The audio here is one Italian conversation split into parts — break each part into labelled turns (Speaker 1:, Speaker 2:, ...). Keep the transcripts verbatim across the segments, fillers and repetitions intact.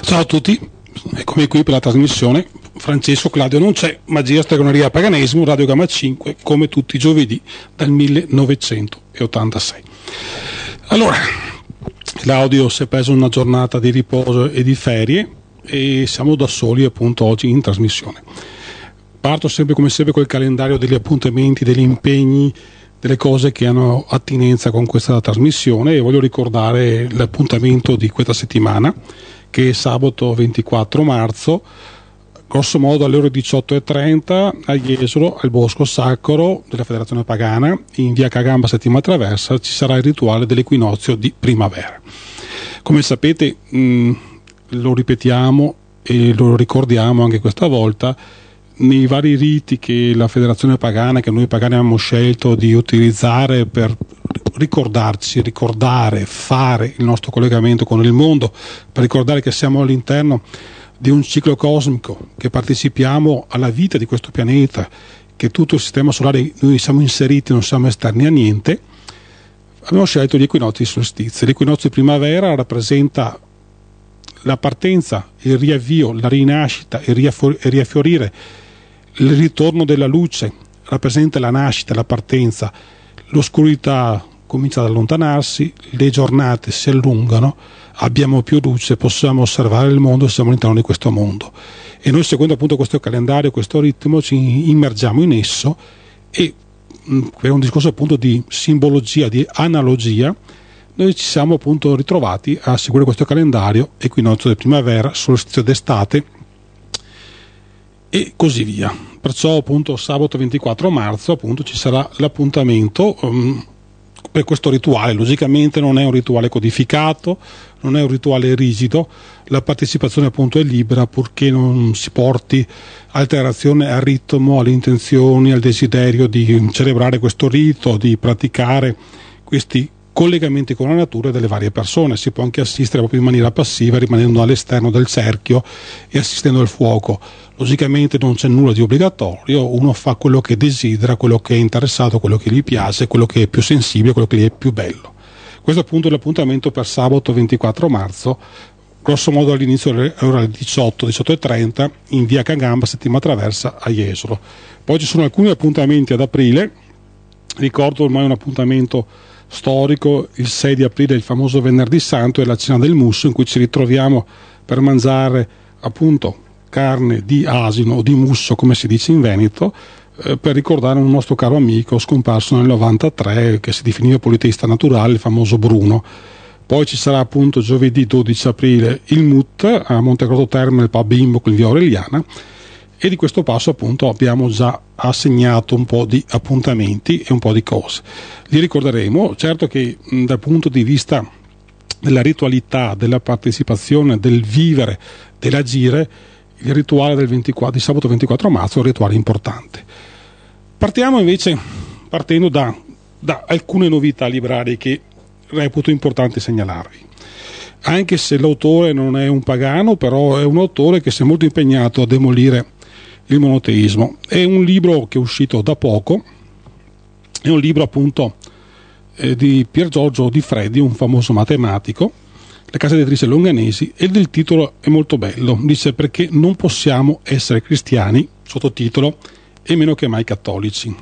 Speaker 1: Ciao a tutti, eccomi qui per la trasmissione. Francesco Claudio non c'è, magia, stregoneria, paganesimo, Radio Gamma cinque, come tutti i giovedì dal millenovecentottantasei. Allora, Claudio si è preso una giornata di riposo e di ferie e siamo da soli appunto oggi in trasmissione. Parto sempre come sempre col calendario degli appuntamenti, degli impegni, delle cose che hanno attinenza con questa trasmissione, e voglio ricordare l'appuntamento di questa settimana, che è sabato ventiquattro marzo, grosso modo alle ore diciotto e trenta a Jesolo, al Bosco Sacro della Federazione Pagana, in via Cagamba Settima Traversa, ci sarà il rituale dell'equinozio di primavera. Come sapete, mh, lo ripetiamo e lo ricordiamo anche questa volta, nei vari riti che la Federazione Pagana, che noi pagani abbiamo scelto di utilizzare per ricordarci, ricordare, fare il nostro collegamento con il mondo, per ricordare che siamo all'interno di un ciclo cosmico, che partecipiamo alla vita di questo pianeta, che tutto il sistema solare noi siamo inseriti, non siamo esterni a niente, abbiamo scelto gli equinozi di solstizio. L'equinozio di primavera rappresenta la partenza, il riavvio, la rinascita, il riaffiorire, il ritorno della luce, rappresenta la nascita, la partenza, l'oscurità comincia ad allontanarsi, le giornate si allungano, abbiamo più luce, possiamo osservare il mondo, siamo all'interno di questo mondo. E noi, seguendo appunto questo calendario, questo ritmo, ci immergiamo in esso, e per un discorso appunto di simbologia, di analogia, noi ci siamo appunto ritrovati a seguire questo calendario, equinozio di primavera, solstizio d'estate e così via. Perciò appunto sabato ventiquattro marzo appunto ci sarà l'appuntamento um, per questo rituale. Logicamente non è un rituale codificato, non è un rituale rigido, la partecipazione appunto è libera, purché non si porti alterazione al ritmo, alle intenzioni, al desiderio di celebrare questo rito, di praticare questi collegamenti con la natura delle varie persone. Si può anche assistere proprio in maniera passiva, rimanendo all'esterno del cerchio e assistendo al fuoco. Logicamente non c'è nulla di obbligatorio, uno fa quello che desidera, quello che è interessato, quello che gli piace, quello che è più sensibile, quello che gli è più bello. Questo appunto è l'appuntamento per sabato ventiquattro marzo, grosso modo all'inizio alle ore diciotto, diciotto e trenta, in via Cagamba, Settima Traversa a Jesolo. Poi ci sono alcuni appuntamenti ad aprile, ricordo ormai un appuntamento storico, il sei di aprile, il famoso Venerdì Santo, e la cena del musso, in cui ci ritroviamo per mangiare appunto carne di asino o di musso, come si dice in Veneto, eh, per ricordare un nostro caro amico scomparso nel novantatré, che si definiva politeista naturale, il famoso Bruno. Poi ci sarà appunto giovedì dodici aprile il M U T a Montegroto Terme, il pub Bimbo con via Aureliana, e di questo passo appunto abbiamo già assegnato un po' di appuntamenti e un po' di cose. Li ricorderemo. Certo che mh, dal punto di vista della ritualità, della partecipazione, del vivere, dell'agire, il rituale del ventiquattro, di sabato ventiquattro marzo è un rituale importante. Partiamo invece partendo da, da alcune novità librarie che reputo importante segnalarvi. Anche se l'autore non è un pagano, però è un autore che si è molto impegnato a demolire il monoteismo. È un libro che è uscito da poco, è un libro appunto eh, di Pier Giorgio Di Freddi, un famoso matematico, la casa editrice Longanesi, e il titolo è molto bello, dice: perché non possiamo essere cristiani, sottotitolo, e meno che mai cattolici.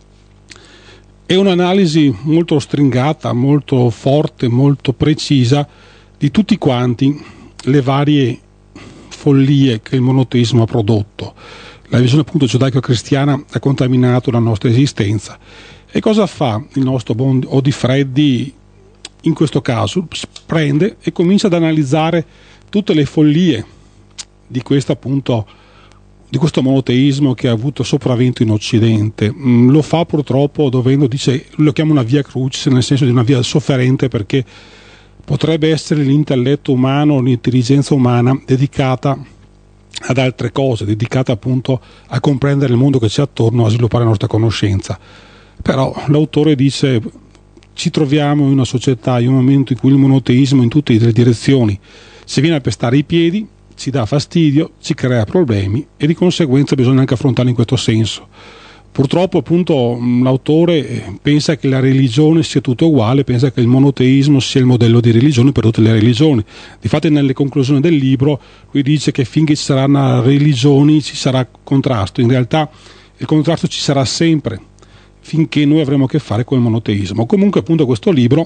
Speaker 1: È un'analisi molto stringata, molto forte, molto precisa di tutti quanti le varie follie che il monoteismo ha prodotto. La visione appunto giudaico-cristiana ha contaminato la nostra esistenza. E cosa fa il nostro buon Di Freddi in questo caso? Prende e comincia ad analizzare tutte le follie di questo appunto di questo monoteismo che ha avuto sopravvento in Occidente. Mm, lo fa purtroppo dovendo, dice, lo chiama una via crucis, nel senso di una via sofferente, perché potrebbe essere l'intelletto umano, l'intelligenza umana dedicata ad altre cose, dedicata appunto a comprendere il mondo che c'è attorno, a sviluppare la nostra conoscenza. Però l'autore dice: ci troviamo in una società, in un momento in cui il monoteismo in tutte le direzioni si viene a pestare i piedi, ci dà fastidio, ci crea problemi, e di conseguenza bisogna anche affrontarlo in questo senso. Purtroppo appunto l'autore pensa che la religione sia tutto uguale, pensa che il monoteismo sia il modello di religione per tutte le religioni. Difatti nelle conclusioni del libro lui dice che finché ci saranno religioni ci sarà contrasto. In realtà il contrasto ci sarà sempre finché noi avremo a che fare con il monoteismo. Comunque appunto questo libro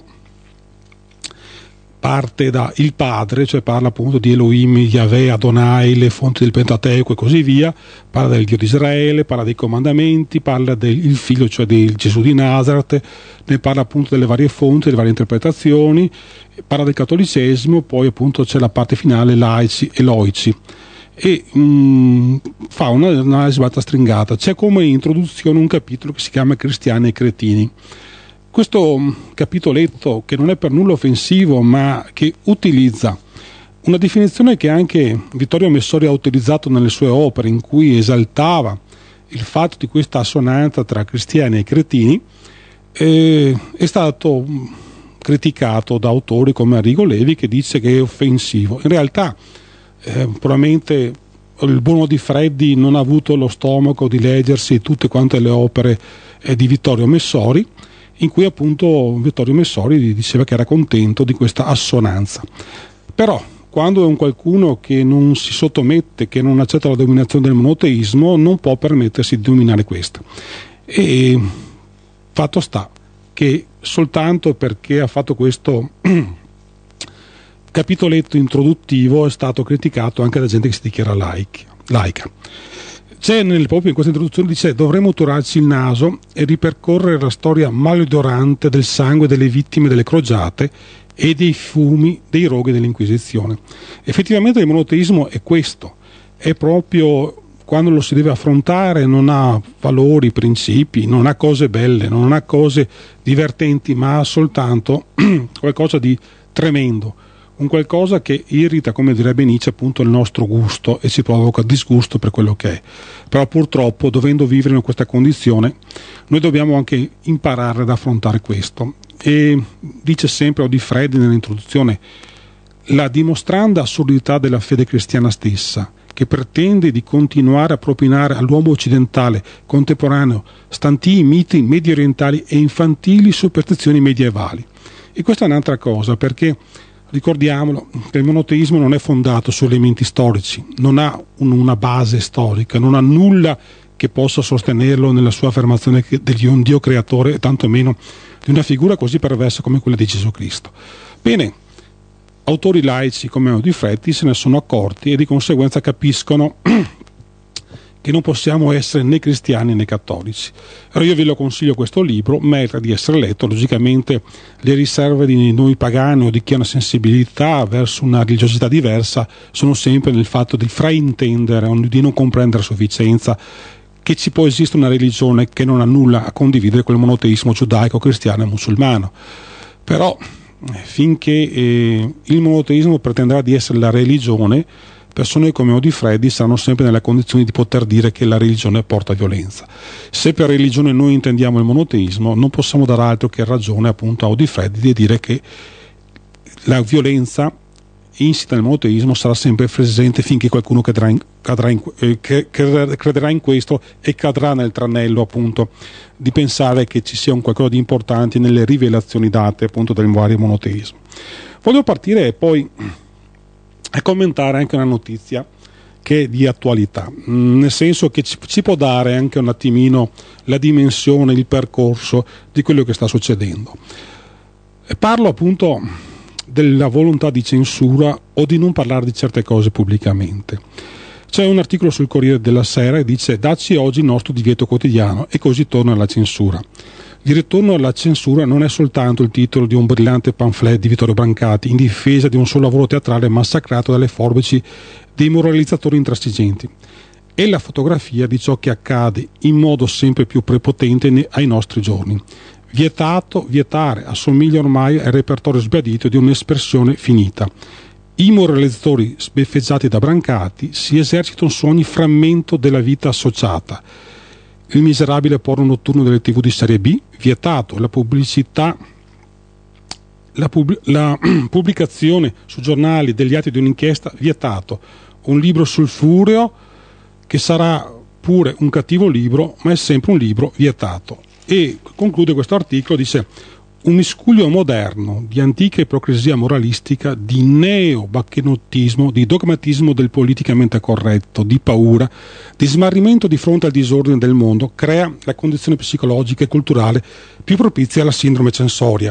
Speaker 1: parte da il padre, cioè parla appunto di Elohim, Yahweh, Adonai, le fonti del Pentateuco e così via, parla del Dio di Israele, parla dei comandamenti, parla del figlio, cioè di Gesù di Nazareth, ne parla appunto delle varie fonti, delle varie interpretazioni, parla del cattolicesimo, poi appunto c'è la parte finale, laici e loici, e mh, fa un'analisi batta stringata. C'è come introduzione un capitolo che si chiama Cristiani e Cretini. Questo capitoletto, che non è per nulla offensivo, ma che utilizza una definizione che anche Vittorio Messori ha utilizzato nelle sue opere, in cui esaltava il fatto di questa assonanza tra cristiani e cretini, eh, è stato criticato da autori come Arrigo Levi, che dice che è offensivo. In realtà eh, probabilmente il buono di Freddi non ha avuto lo stomaco di leggersi tutte quante le opere eh, di Vittorio Messori, in cui appunto Vittorio Messori diceva che era contento di questa assonanza. Però quando è un qualcuno che non si sottomette, che non accetta la dominazione del monoteismo, non può permettersi di dominare questo. E fatto sta che soltanto perché ha fatto questo capitoletto introduttivo è stato criticato anche da gente che si dichiara laica. C'è nel, proprio in questa introduzione dice: dovremmo turarci il naso e ripercorrere la storia maleodorante del sangue delle vittime delle crociate e dei fumi dei roghi dell'Inquisizione. Effettivamente il monoteismo è questo, è proprio quando lo si deve affrontare, non ha valori, principi, non ha cose belle, non ha cose divertenti, ma ha soltanto qualcosa di tremendo, un qualcosa che irrita, come direbbe Nietzsche, appunto il nostro gusto e ci provoca disgusto per quello che è. Però purtroppo, dovendo vivere in questa condizione, noi dobbiamo anche imparare ad affrontare questo. E dice sempre Odifreddi nell'introduzione: la dimostranda assurdità della fede cristiana stessa, che pretende di continuare a propinare all'uomo occidentale contemporaneo stantii miti medio orientali e infantili superstizioni medievali. E questa è un'altra cosa, perché ricordiamolo che il monoteismo non è fondato su elementi storici, non ha un, una base storica, non ha nulla che possa sostenerlo nella sua affermazione di un Dio creatore, e tantomeno di una figura così perversa come quella di Gesù Cristo. Bene, autori laici come Odifreddi se ne sono accorti e di conseguenza capiscono che non possiamo essere né cristiani né cattolici. Allora io ve lo consiglio, questo libro merita di essere letto. Logicamente le riserve di noi pagani o di chi ha una sensibilità verso una religiosità diversa sono sempre nel fatto di fraintendere o di non comprendere a sufficienza che ci può esistere una religione che non ha nulla a condividere con il monoteismo giudaico, cristiano e musulmano. Però finché eh, il monoteismo pretenderà di essere la religione, persone come Odifreddi saranno sempre nella condizione di poter dire che la religione porta violenza. Se per religione noi intendiamo il monoteismo, non possiamo dare altro che ragione appunto a Odifreddi di dire che la violenza insita nel monoteismo sarà sempre presente finché qualcuno cadrà in, cadrà in, eh, crederà in questo e cadrà nel tranello appunto di pensare che ci sia un qualcosa di importante nelle rivelazioni date appunto del vario monoteismo. Voglio partire poi a commentare anche una notizia che è di attualità, nel senso che ci, ci può dare anche un attimino la dimensione, il percorso di quello che sta succedendo. E parlo appunto della volontà di censura o di non parlare di certe cose pubblicamente. C'è un articolo sul Corriere della Sera e dice: dacci oggi il nostro divieto quotidiano, e così torna alla censura. Il ritorno alla censura non è soltanto il titolo di un brillante pamphlet di Vittorio Brancati in difesa di un suo lavoro teatrale massacrato dalle forbici dei moralizzatori intransigenti. È la fotografia di ciò che accade in modo sempre più prepotente ai nostri giorni. Vietato, vietare assomiglia ormai al repertorio sbiadito di un'espressione finita. I moralizzatori sbeffeggiati da Brancati si esercitano su ogni frammento della vita associata. Il miserabile porno notturno delle tivù di serie B, vietato. La pubblicità, la, pub- la pubblicazione su giornali degli atti di un'inchiesta, vietato. Un libro sul furio che sarà pure un cattivo libro, ma è sempre un libro vietato. E conclude questo articolo, dice: un miscuglio moderno di antica ipocrisia moralistica, di neo-bacchenottismo, di dogmatismo del politicamente corretto, di paura, di smarrimento di fronte al disordine del mondo, crea la condizione psicologica e culturale più propizia alla sindrome censoria.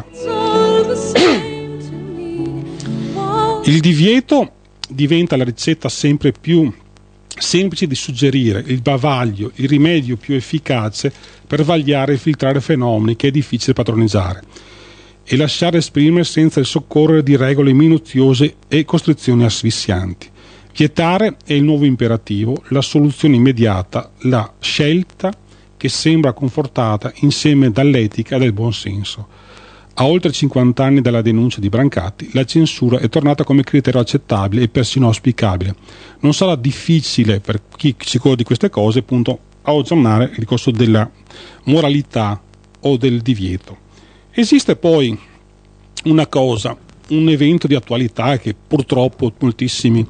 Speaker 1: Il divieto diventa la ricetta sempre più semplice di suggerire, il bavaglio, il rimedio più efficace per vagliare e filtrare fenomeni che è difficile padroneggiare e lasciare esprimere senza il soccorrere di regole minuziose e costrizioni asfissianti. Vietare è il nuovo imperativo, la soluzione immediata, la scelta che sembra confortata insieme dall'etica e dal buonsenso. A oltre cinquanta anni dalla denuncia di Brancati, la censura è tornata come criterio accettabile e persino auspicabile. Non sarà difficile per chi si cura di queste cose, appunto, aggiornare il discorso della moralità o del divieto. Esiste poi una cosa, un evento di attualità che purtroppo moltissimi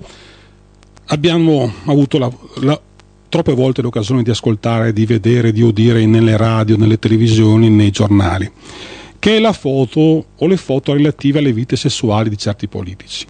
Speaker 1: abbiamo avuto la, la, troppe volte l'occasione di ascoltare, di vedere, di udire nelle radio, nelle televisioni, nei giornali, che è la foto o le foto relative alle vite sessuali di certi politici.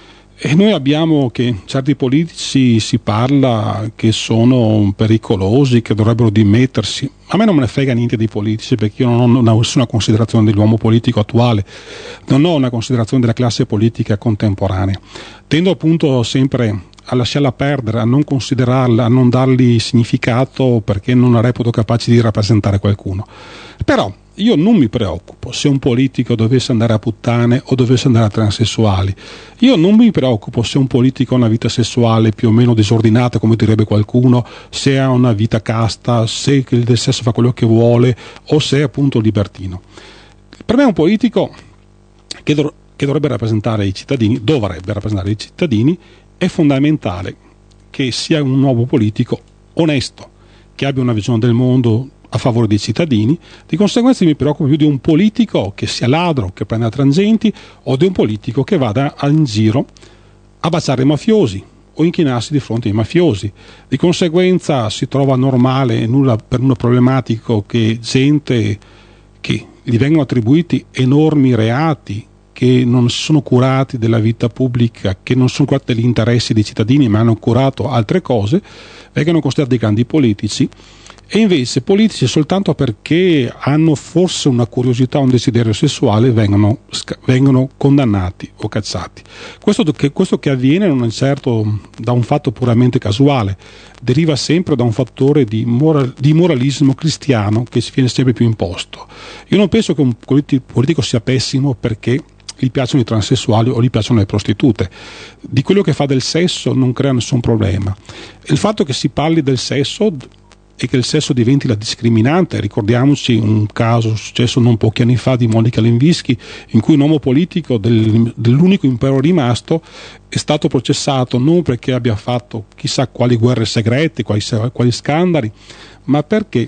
Speaker 1: E noi abbiamo che certi politici si parla che sono pericolosi, che dovrebbero dimettersi. A me non me ne frega niente dei politici, perché io non ho nessuna considerazione dell'uomo politico attuale, non ho una considerazione della classe politica contemporanea. Tendo appunto sempre a lasciarla perdere, a non considerarla, a non dargli significato, perché non la reputo capace di rappresentare qualcuno. Però io non mi preoccupo se un politico dovesse andare a puttane o dovesse andare a transessuali. Io non mi preoccupo se un politico ha una vita sessuale più o meno disordinata, come direbbe qualcuno, se ha una vita casta, se il sesso fa quello che vuole o se è appunto libertino. Per me un politico che, dov- che dovrebbe rappresentare i cittadini, dovrebbe rappresentare i cittadini, è fondamentale che sia un nuovo politico onesto, che abbia una visione del mondo a favore dei cittadini. Di conseguenza mi preoccupo più di un politico che sia ladro, che prenda tangenti, o di un politico che vada in giro a baciare i mafiosi o inchinarsi di fronte ai mafiosi. Di conseguenza si trova normale e nulla per nulla problematico che gente che gli vengono attribuiti enormi reati, che non si sono curati della vita pubblica, che non sono curati degli interessi dei cittadini ma hanno curato altre cose, vengano considerati grandi politici. E invece politici soltanto perché hanno forse una curiosità, un desiderio sessuale, vengono, vengono condannati o cacciati. Questo che, questo che avviene non è certo da un fatto puramente casuale, deriva sempre da un fattore di, moral, di moralismo cristiano che si viene sempre più imposto. Io non penso che un politico sia pessimo perché gli piacciono i transessuali o gli piacciono le prostitute. Di quello che fa del sesso non crea nessun problema. Il fatto che si parli del sesso e che il sesso diventi la discriminante, ricordiamoci un caso successo non pochi anni fa di Monica Lewinsky, in cui un uomo politico del, dell'unico impero rimasto è stato processato non perché abbia fatto chissà quali guerre segrete, quali, quali scandali, ma perché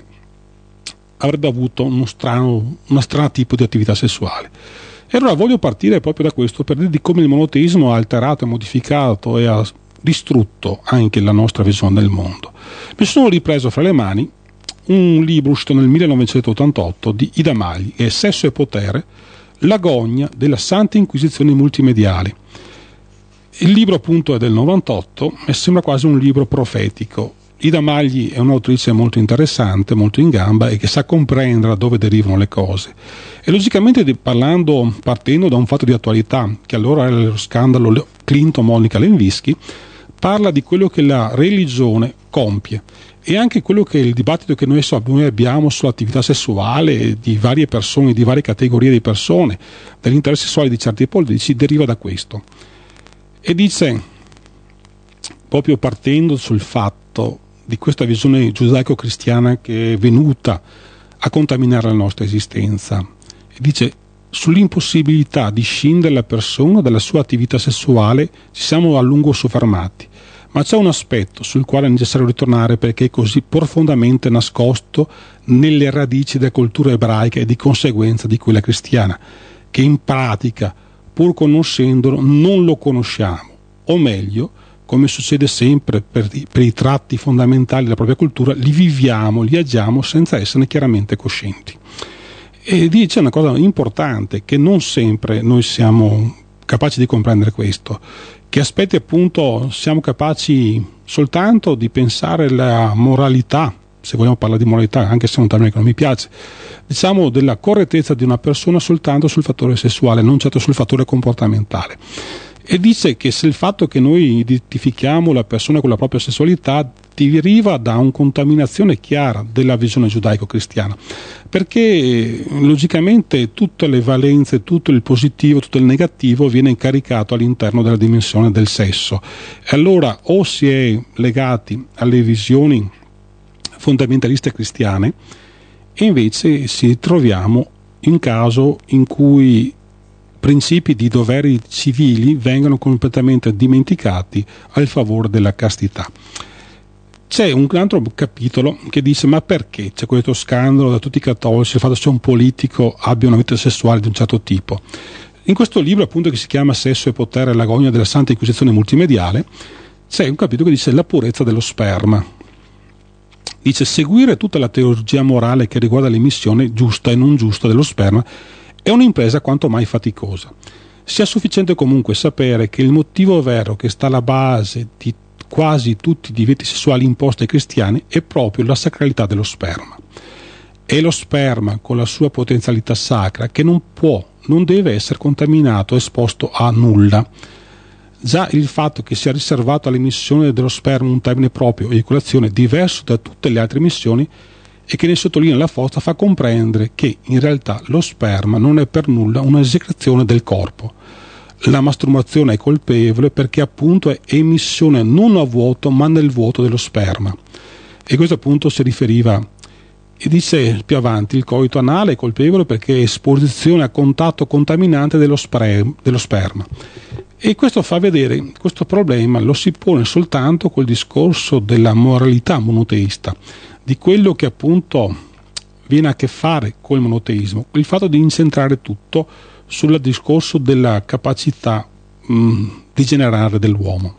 Speaker 1: avrebbe avuto uno strano, uno strano tipo di attività sessuale. E allora voglio partire proprio da questo per dire di come il monoteismo ha alterato, ha modificato e ha distrutto anche la nostra visione del mondo. Mi sono ripreso fra le mani un libro uscito nel millenovecentottantotto di Ida Magli, che è Sesso e potere, l'agonia della Santa Inquisizione multimediale. Il libro appunto è del novantotto e sembra quasi un libro profetico. Ida Magli è un'autrice molto interessante, molto in gamba e che sa comprendere da dove derivano le cose. E logicamente parlando, partendo da un fatto di attualità, che allora era lo scandalo Clinton-Monica Lewinsky, parla di quello che la religione compie e anche quello che è il dibattito che noi abbiamo sull'attività sessuale di varie persone, di varie categorie di persone, degli interessi sessuali di certi politici, deriva da questo. E dice, proprio partendo sul fatto di questa visione giudaico-cristiana che è venuta a contaminare la nostra esistenza, dice: sull'impossibilità di scindere la persona dalla sua attività sessuale ci siamo a lungo soffermati, ma c'è un aspetto sul quale è necessario ritornare perché è così profondamente nascosto nelle radici della cultura ebraica e di conseguenza di quella cristiana, che in pratica, pur conoscendolo, non lo conosciamo, o meglio, come succede sempre per i, per i tratti fondamentali della propria cultura, li viviamo, li agiamo senza esserne chiaramente coscienti. E dice una cosa importante, che non sempre noi siamo capaci di comprendere questo, che aspetti appunto siamo capaci soltanto di pensare la moralità, se vogliamo parlare di moralità, anche se è un termine che non mi piace, diciamo della correttezza di una persona soltanto sul fattore sessuale, non certo sul fattore comportamentale. E dice che se il fatto che noi identifichiamo la persona con la propria sessualità deriva da una contaminazione chiara della visione giudaico-cristiana, perché logicamente tutte le valenze, tutto il positivo, tutto il negativo viene incaricato all'interno della dimensione del sesso. E allora o si è legati alle visioni fondamentaliste cristiane, e invece ci troviamo in caso in cui principi di doveri civili vengono completamente dimenticati al favore della castità. C'è un altro capitolo che dice: ma perché c'è questo scandalo da tutti i cattolici, il fatto che se un politico abbia una vita sessuale di un certo tipo? In questo libro, appunto, che si chiama Sesso e potere, l'agonia della Santa Inquisizione multimediale, c'è un capitolo che dice la purezza dello sperma. Dice: seguire tutta la teologia morale che riguarda l'emissione giusta e non giusta dello sperma è un'impresa quanto mai faticosa. Sia sufficiente comunque sapere che il motivo vero che sta alla base di quasi tutti i divieti sessuali imposti ai cristiani è proprio la sacralità dello sperma. È lo sperma, con la sua potenzialità sacra, che non può, non deve essere contaminato, esposto a nulla. Già il fatto che sia riservato all'emissione dello sperma un termine proprio, eiaculazione, diverso da tutte le altre emissioni, e che ne sottolinea la forza, fa comprendere che in realtà lo sperma non è per nulla una esecrezione del corpo. La masturbazione è colpevole perché appunto è emissione non a vuoto ma nel vuoto dello sperma. E questo appunto si riferiva, e dice più avanti, il coito anale è colpevole perché è esposizione a contatto contaminante dello, spre- dello sperma. E questo fa vedere, questo problema lo si pone soltanto col discorso della moralità monoteista, di quello che appunto viene a che fare col monoteismo, il fatto di incentrare tutto sul discorso della capacità mh, di generare dell'uomo.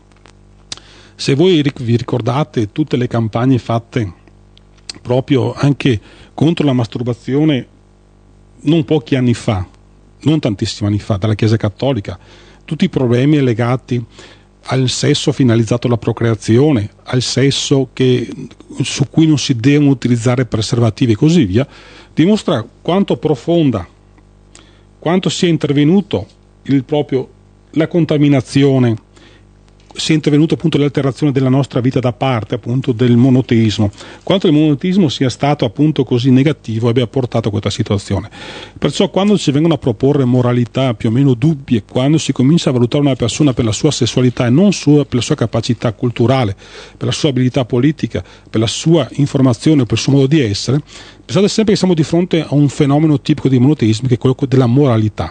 Speaker 1: Se voi vi ricordate tutte le campagne fatte proprio anche contro la masturbazione non pochi anni fa, non tantissimi anni fa, dalla Chiesa Cattolica, tutti i problemi legati al sesso finalizzato alla procreazione, al sesso che, su cui non si devono utilizzare preservativi e così via, dimostra quanto profonda, quanto sia intervenuto il proprio, la contaminazione, sia intervenuto appunto l'alterazione della nostra vita da parte appunto del monoteismo, quanto il monoteismo sia stato appunto così negativo e abbia portato a questa situazione. Perciò quando ci vengono a proporre moralità più o meno dubbie, quando si comincia a valutare una persona per la sua sessualità e non sua, per la sua capacità culturale, per la sua abilità politica, per la sua informazione, per il suo modo di essere, pensate sempre che siamo di fronte a un fenomeno tipico di monoteismo, che è quello della moralità.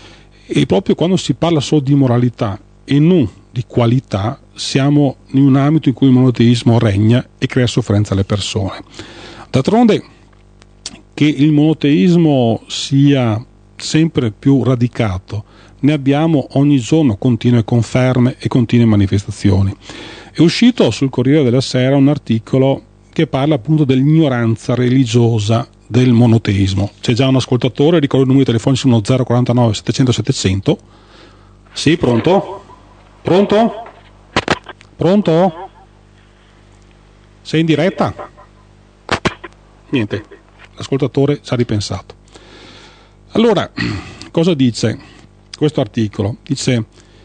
Speaker 1: E proprio quando si parla solo di moralità e non di qualità, siamo in un ambito in cui il monoteismo regna e crea sofferenza alle persone. D'altronde, che il monoteismo sia sempre più radicato, ne abbiamo ogni giorno continue conferme e continue manifestazioni. È uscito sul Corriere della Sera un articolo che parla appunto dell'ignoranza religiosa del monoteismo. C'è già un ascoltatore, ricordo i numeri telefonici sono zero quarantanove settecento settecento. Sì, pronto? Pronto? Pronto? Sei in diretta? Niente, l'ascoltatore ci ha ripensato. Allora, cosa dice questo articolo? Dice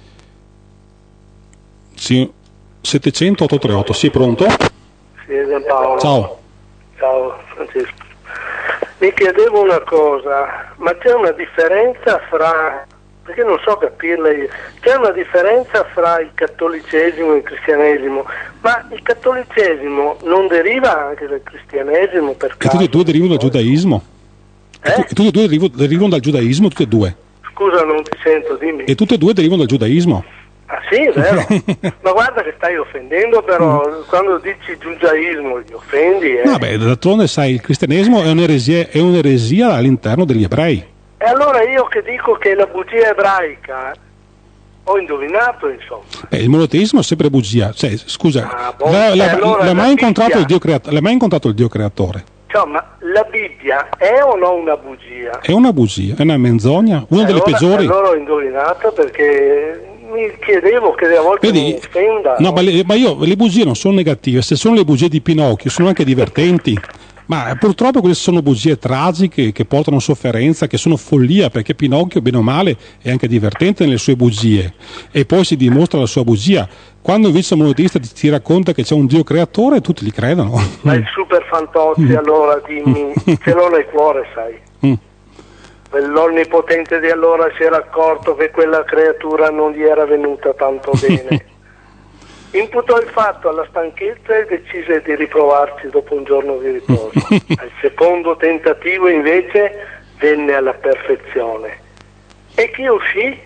Speaker 1: sì, settecento ottocentotrentotto. Sì, pronto?
Speaker 2: Sì, Giampaolo.
Speaker 1: Ciao.
Speaker 2: Ciao Francesco. Mi chiedevo una cosa, ma c'è una differenza fra, perché non so capirla io, c'è una differenza fra il cattolicesimo e il cristianesimo, ma il cattolicesimo non deriva anche dal cristianesimo per caso?
Speaker 1: E tutti e due derivano dal giudaismo?
Speaker 2: Eh?
Speaker 1: E tutti e due derivano, derivano dal giudaismo, tutti e due?
Speaker 2: Scusa, non ti sento, dimmi.
Speaker 1: E tutti e due derivano dal giudaismo?
Speaker 2: Ah sì, è vero. Ma guarda che stai offendendo, però mm. quando dici giudaismo li offendi. Eh.
Speaker 1: No, beh, d'altronde sai, il cristianesimo è un'eresia, è un'eresia all'interno degli ebrei.
Speaker 2: E allora io che dico che la bugia ebraica Ho indovinato, insomma.
Speaker 1: Beh, il monoteismo è sempre bugia. Cioè, scusa,
Speaker 2: ah, boh,
Speaker 1: l'ha, l'ha,
Speaker 2: allora
Speaker 1: l'ha, mai incontrato il Dio
Speaker 2: Bibbia...
Speaker 1: creato, l'ha mai incontrato il Dio creatore?
Speaker 2: Cioè, ma la Bibbia è o no una bugia?
Speaker 1: È una bugia, è una menzogna, una
Speaker 2: allora,
Speaker 1: delle peggiori.
Speaker 2: Allora ho indovinato perché mi chiedevo che a volte
Speaker 1: Vedi,
Speaker 2: mi offenda.
Speaker 1: No, ma, le, ma io le bugie non sono negative, se sono le bugie di Pinocchio sono anche divertenti. Ma purtroppo queste sono bugie tragiche che portano sofferenza, che sono follia, perché Pinocchio, bene o male, è anche divertente nelle sue bugie e poi si dimostra la sua bugia. Quando invece il monoteista ti, ti racconta che c'è un Dio creatore, tutti gli credono.
Speaker 2: Ma il super Fantozzi, allora dimmi, ce l'ho nel cuore, sai.
Speaker 1: Mm.
Speaker 2: L'onnipotente di allora si era accorto che quella creatura non gli era venuta tanto bene. Imputò il fatto alla stanchezza e decise di riprovarci dopo un giorno di riposo. Al secondo tentativo invece venne alla perfezione. E chi uscì?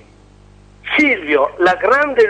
Speaker 2: Silvio, la grande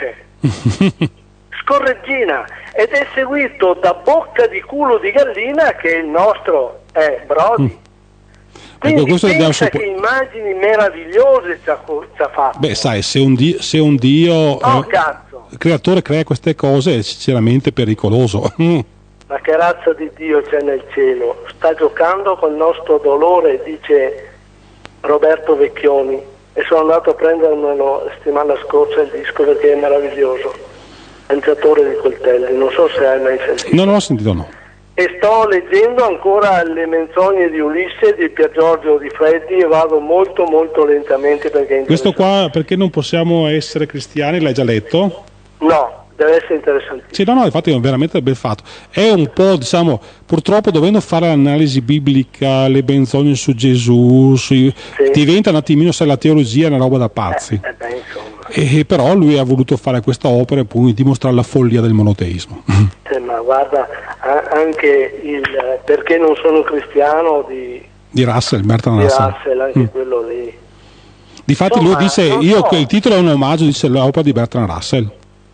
Speaker 2: luce, scorreggina, ed è seguito da Bocca di culo di gallina che è il nostro è Brody. Quindi
Speaker 1: ecco,
Speaker 2: pensa
Speaker 1: soppo...
Speaker 2: che immagini meravigliose ci ha, ci ha fatto.
Speaker 1: Beh, sai, se un Dio, se un Dio
Speaker 2: oh,
Speaker 1: eh,
Speaker 2: cazzo.
Speaker 1: il creatore crea queste cose è sinceramente pericoloso.
Speaker 2: Ma che razza di Dio c'è nel cielo? Sta giocando col nostro dolore, dice Roberto Vecchioni, e sono andato a prendermelo la settimana scorsa il disco perché è meraviglioso. Lanciatore di coltelli, non so se hai mai sentito.
Speaker 1: No, non ho sentito, no.
Speaker 2: E sto leggendo ancora Le menzogne di Ulisse di Pier Giorgio Di Freddi e vado molto molto lentamente perché è
Speaker 1: questo qua perché non possiamo essere cristiani, l'hai già letto?
Speaker 2: No, deve essere interessantissimo.
Speaker 1: Sì, no, no, infatti è veramente ben fatto. È un po', diciamo, purtroppo dovendo fare l'analisi biblica, le menzogne su Gesù, sui... sì. diventa un attimino, sai, la teologia è una roba da pazzi.
Speaker 2: Eh, eh beh, insomma.
Speaker 1: E però lui ha voluto fare questa opera e poi dimostrare la follia del monoteismo.
Speaker 2: Sì, ma guarda, anche il Perché non sono cristiano di,
Speaker 1: di Russell, Bertrand
Speaker 2: di
Speaker 1: Russell,
Speaker 2: Russell anche
Speaker 1: mm.
Speaker 2: quello lì.
Speaker 1: Difatti
Speaker 2: Insomma,
Speaker 1: lui dice, io,
Speaker 2: so.
Speaker 1: il titolo è un omaggio, dice l'opera di Bertrand Russell.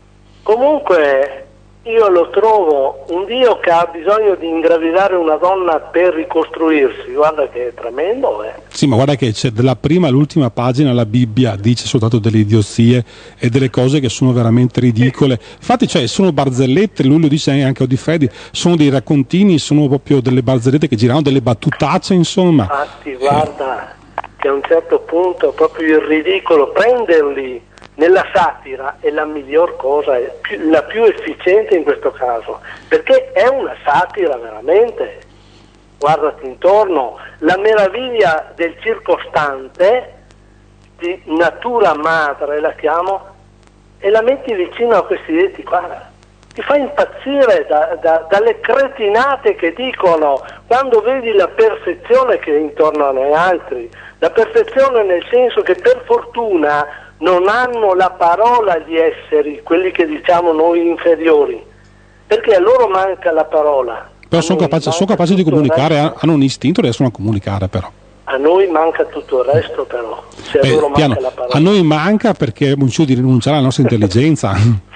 Speaker 2: Comunque io lo trovo un Dio che ha bisogno di ingravidare una donna per ricostruirsi, guarda che è tremendo. Eh.
Speaker 1: Sì, ma guarda che c'è dalla prima all'ultima pagina la Bibbia dice soltanto delle idiozie e delle cose che sono veramente ridicole. Infatti, cioè, sono barzellette, lui lo dice anche a Di Freddi, sono dei raccontini, sono proprio delle barzellette che girano, delle battutacce, insomma.
Speaker 2: Infatti, guarda eh. che a un certo punto proprio il ridicolo, prenderli nella satira è la miglior cosa, è più, la più efficiente in questo caso, perché è una satira veramente. Guardati intorno, la meraviglia del circostante, di natura madre la chiamo, e la metti vicino a questi detti qua, ti fa impazzire da, da, dalle cretinate che dicono quando vedi la perfezione che è intorno a noi altri, la perfezione nel senso che per fortuna non hanno la parola gli esseri, quelli che diciamo noi inferiori, perché a loro manca la parola.
Speaker 1: Però sono capaci, sono capaci di comunicare, hanno un istinto, riescono a comunicare però.
Speaker 2: A noi manca tutto il resto però, se
Speaker 1: Beh,
Speaker 2: a loro
Speaker 1: piano,
Speaker 2: manca la parola.
Speaker 1: A noi manca perché abbiamo deciso di rinunciare alla nostra intelligenza.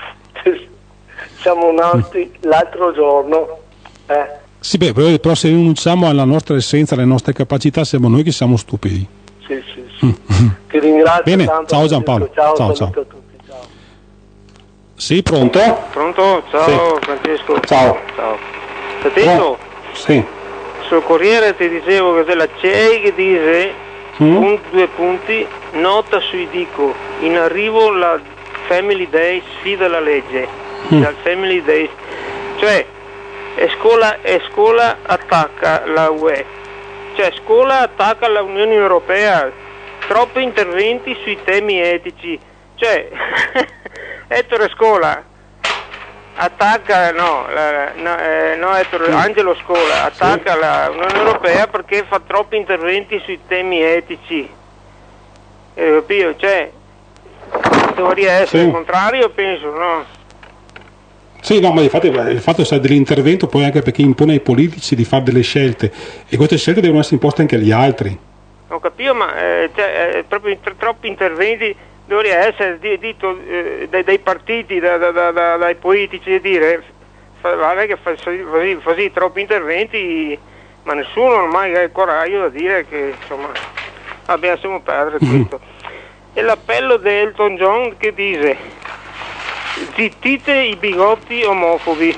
Speaker 2: Siamo nati l'altro giorno. Eh.
Speaker 1: Sì, beh, però se rinunciamo alla nostra essenza, alle nostre capacità, siamo noi che siamo stupidi.
Speaker 2: Sì, sì, sì. Ti ringrazio.
Speaker 1: Bene,
Speaker 2: tanto,
Speaker 1: ciao Giampaolo.
Speaker 2: Ciao,
Speaker 1: ciao, ciao.
Speaker 2: A tutti, ciao.
Speaker 1: Sì, pronto?
Speaker 3: Pronto? Ciao
Speaker 1: sì.
Speaker 3: Francesco.
Speaker 1: Ciao.
Speaker 3: Ciao. Sentito?
Speaker 1: Oh, sì.
Speaker 3: Sul Corriere ti dicevo che c'è la C E I che dice,
Speaker 1: mm?
Speaker 3: punti, due punti, nota sui Dico, in arrivo la Family Day sfida la legge, mm. dal Family Day, cioè è scuola, è scuola attacca la U E, cioè scuola attacca l'Unione Europea, troppi interventi sui temi etici, cioè Ettore Scola attacca, no, la, no, eh, no Ettore, Angelo Scola attacca sì. l'Unione Europea perché fa troppi interventi sui temi etici, eh, capito? Cioè dovrebbe essere
Speaker 1: sì.
Speaker 3: il contrario, penso, no?
Speaker 1: Sì, no, ma infatti il fatto è dell'intervento poi anche perché impone ai politici di fare delle scelte e queste scelte devono essere imposte anche agli altri.
Speaker 3: Non capisco, ma eh, cioè, eh, proprio tr- troppi interventi dovrebbe essere dito eh, dai, dai partiti, da, da, da, da, dai politici, e dire guarda che fa così, così troppi interventi, ma nessuno non ha mai il coraggio da dire che insomma vabbè, lasciamo perdere questo. è l'appello di Elton John che dice: zittite i bigotti omofobi.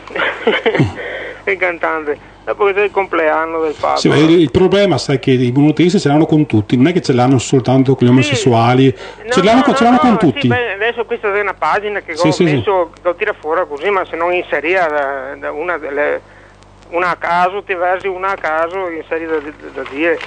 Speaker 3: Il cantante. Dopo che c'è il compleanno del Papa.
Speaker 1: Sì, il problema, sai, che i monoteisti ce l'hanno con tutti, non è che ce l'hanno soltanto con gli omosessuali, sì, no, ce l'hanno,
Speaker 3: no,
Speaker 1: ce l'hanno
Speaker 3: no,
Speaker 1: con
Speaker 3: no,
Speaker 1: tutti.
Speaker 3: Sì, beh, adesso questa è una pagina che
Speaker 1: sì,
Speaker 3: ho
Speaker 1: sì,
Speaker 3: messo,
Speaker 1: sì.
Speaker 3: Lo tira fuori così, ma se non inseria da, da una, delle, una a caso, ti versi una a caso, inseri da, da, da dire,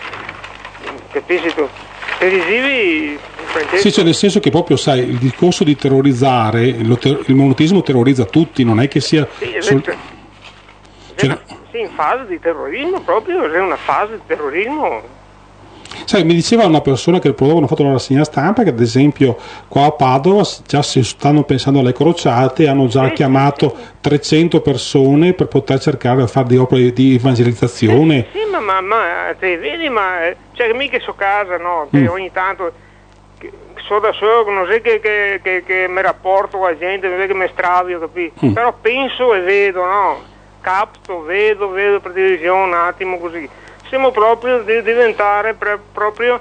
Speaker 3: capisci tu? Televisivi.
Speaker 1: Sì, cioè nel senso che proprio, sai, il discorso di terrorizzare, il, ter- il monoteismo terrorizza tutti, non è che sia...
Speaker 3: Sì,
Speaker 1: sol-
Speaker 3: cioè,
Speaker 1: cioè,
Speaker 3: sì, in fase di terrorismo proprio, è una fase di terrorismo.
Speaker 1: Sai, mi diceva una persona che proprio hanno fatto la rassegna stampa che ad esempio qua a Padova già si stanno pensando alle crociate, hanno già
Speaker 3: sì,
Speaker 1: chiamato
Speaker 3: sì, sì.
Speaker 1: trecento persone per poter cercare di fare delle opere di evangelizzazione.
Speaker 3: Sì, sì, ma, ma, ma te vedi, ma cioè mica so casa, no? Che
Speaker 1: Mm.
Speaker 3: ogni tanto che, so da solo, non è che, che, che, che mi rapporto con la gente, non è che mi stravio, capito?
Speaker 1: Mm.
Speaker 3: Però penso e vedo, no? Capto, vedo, vedo per televisione un attimo così. Siamo proprio di diventare pre, proprio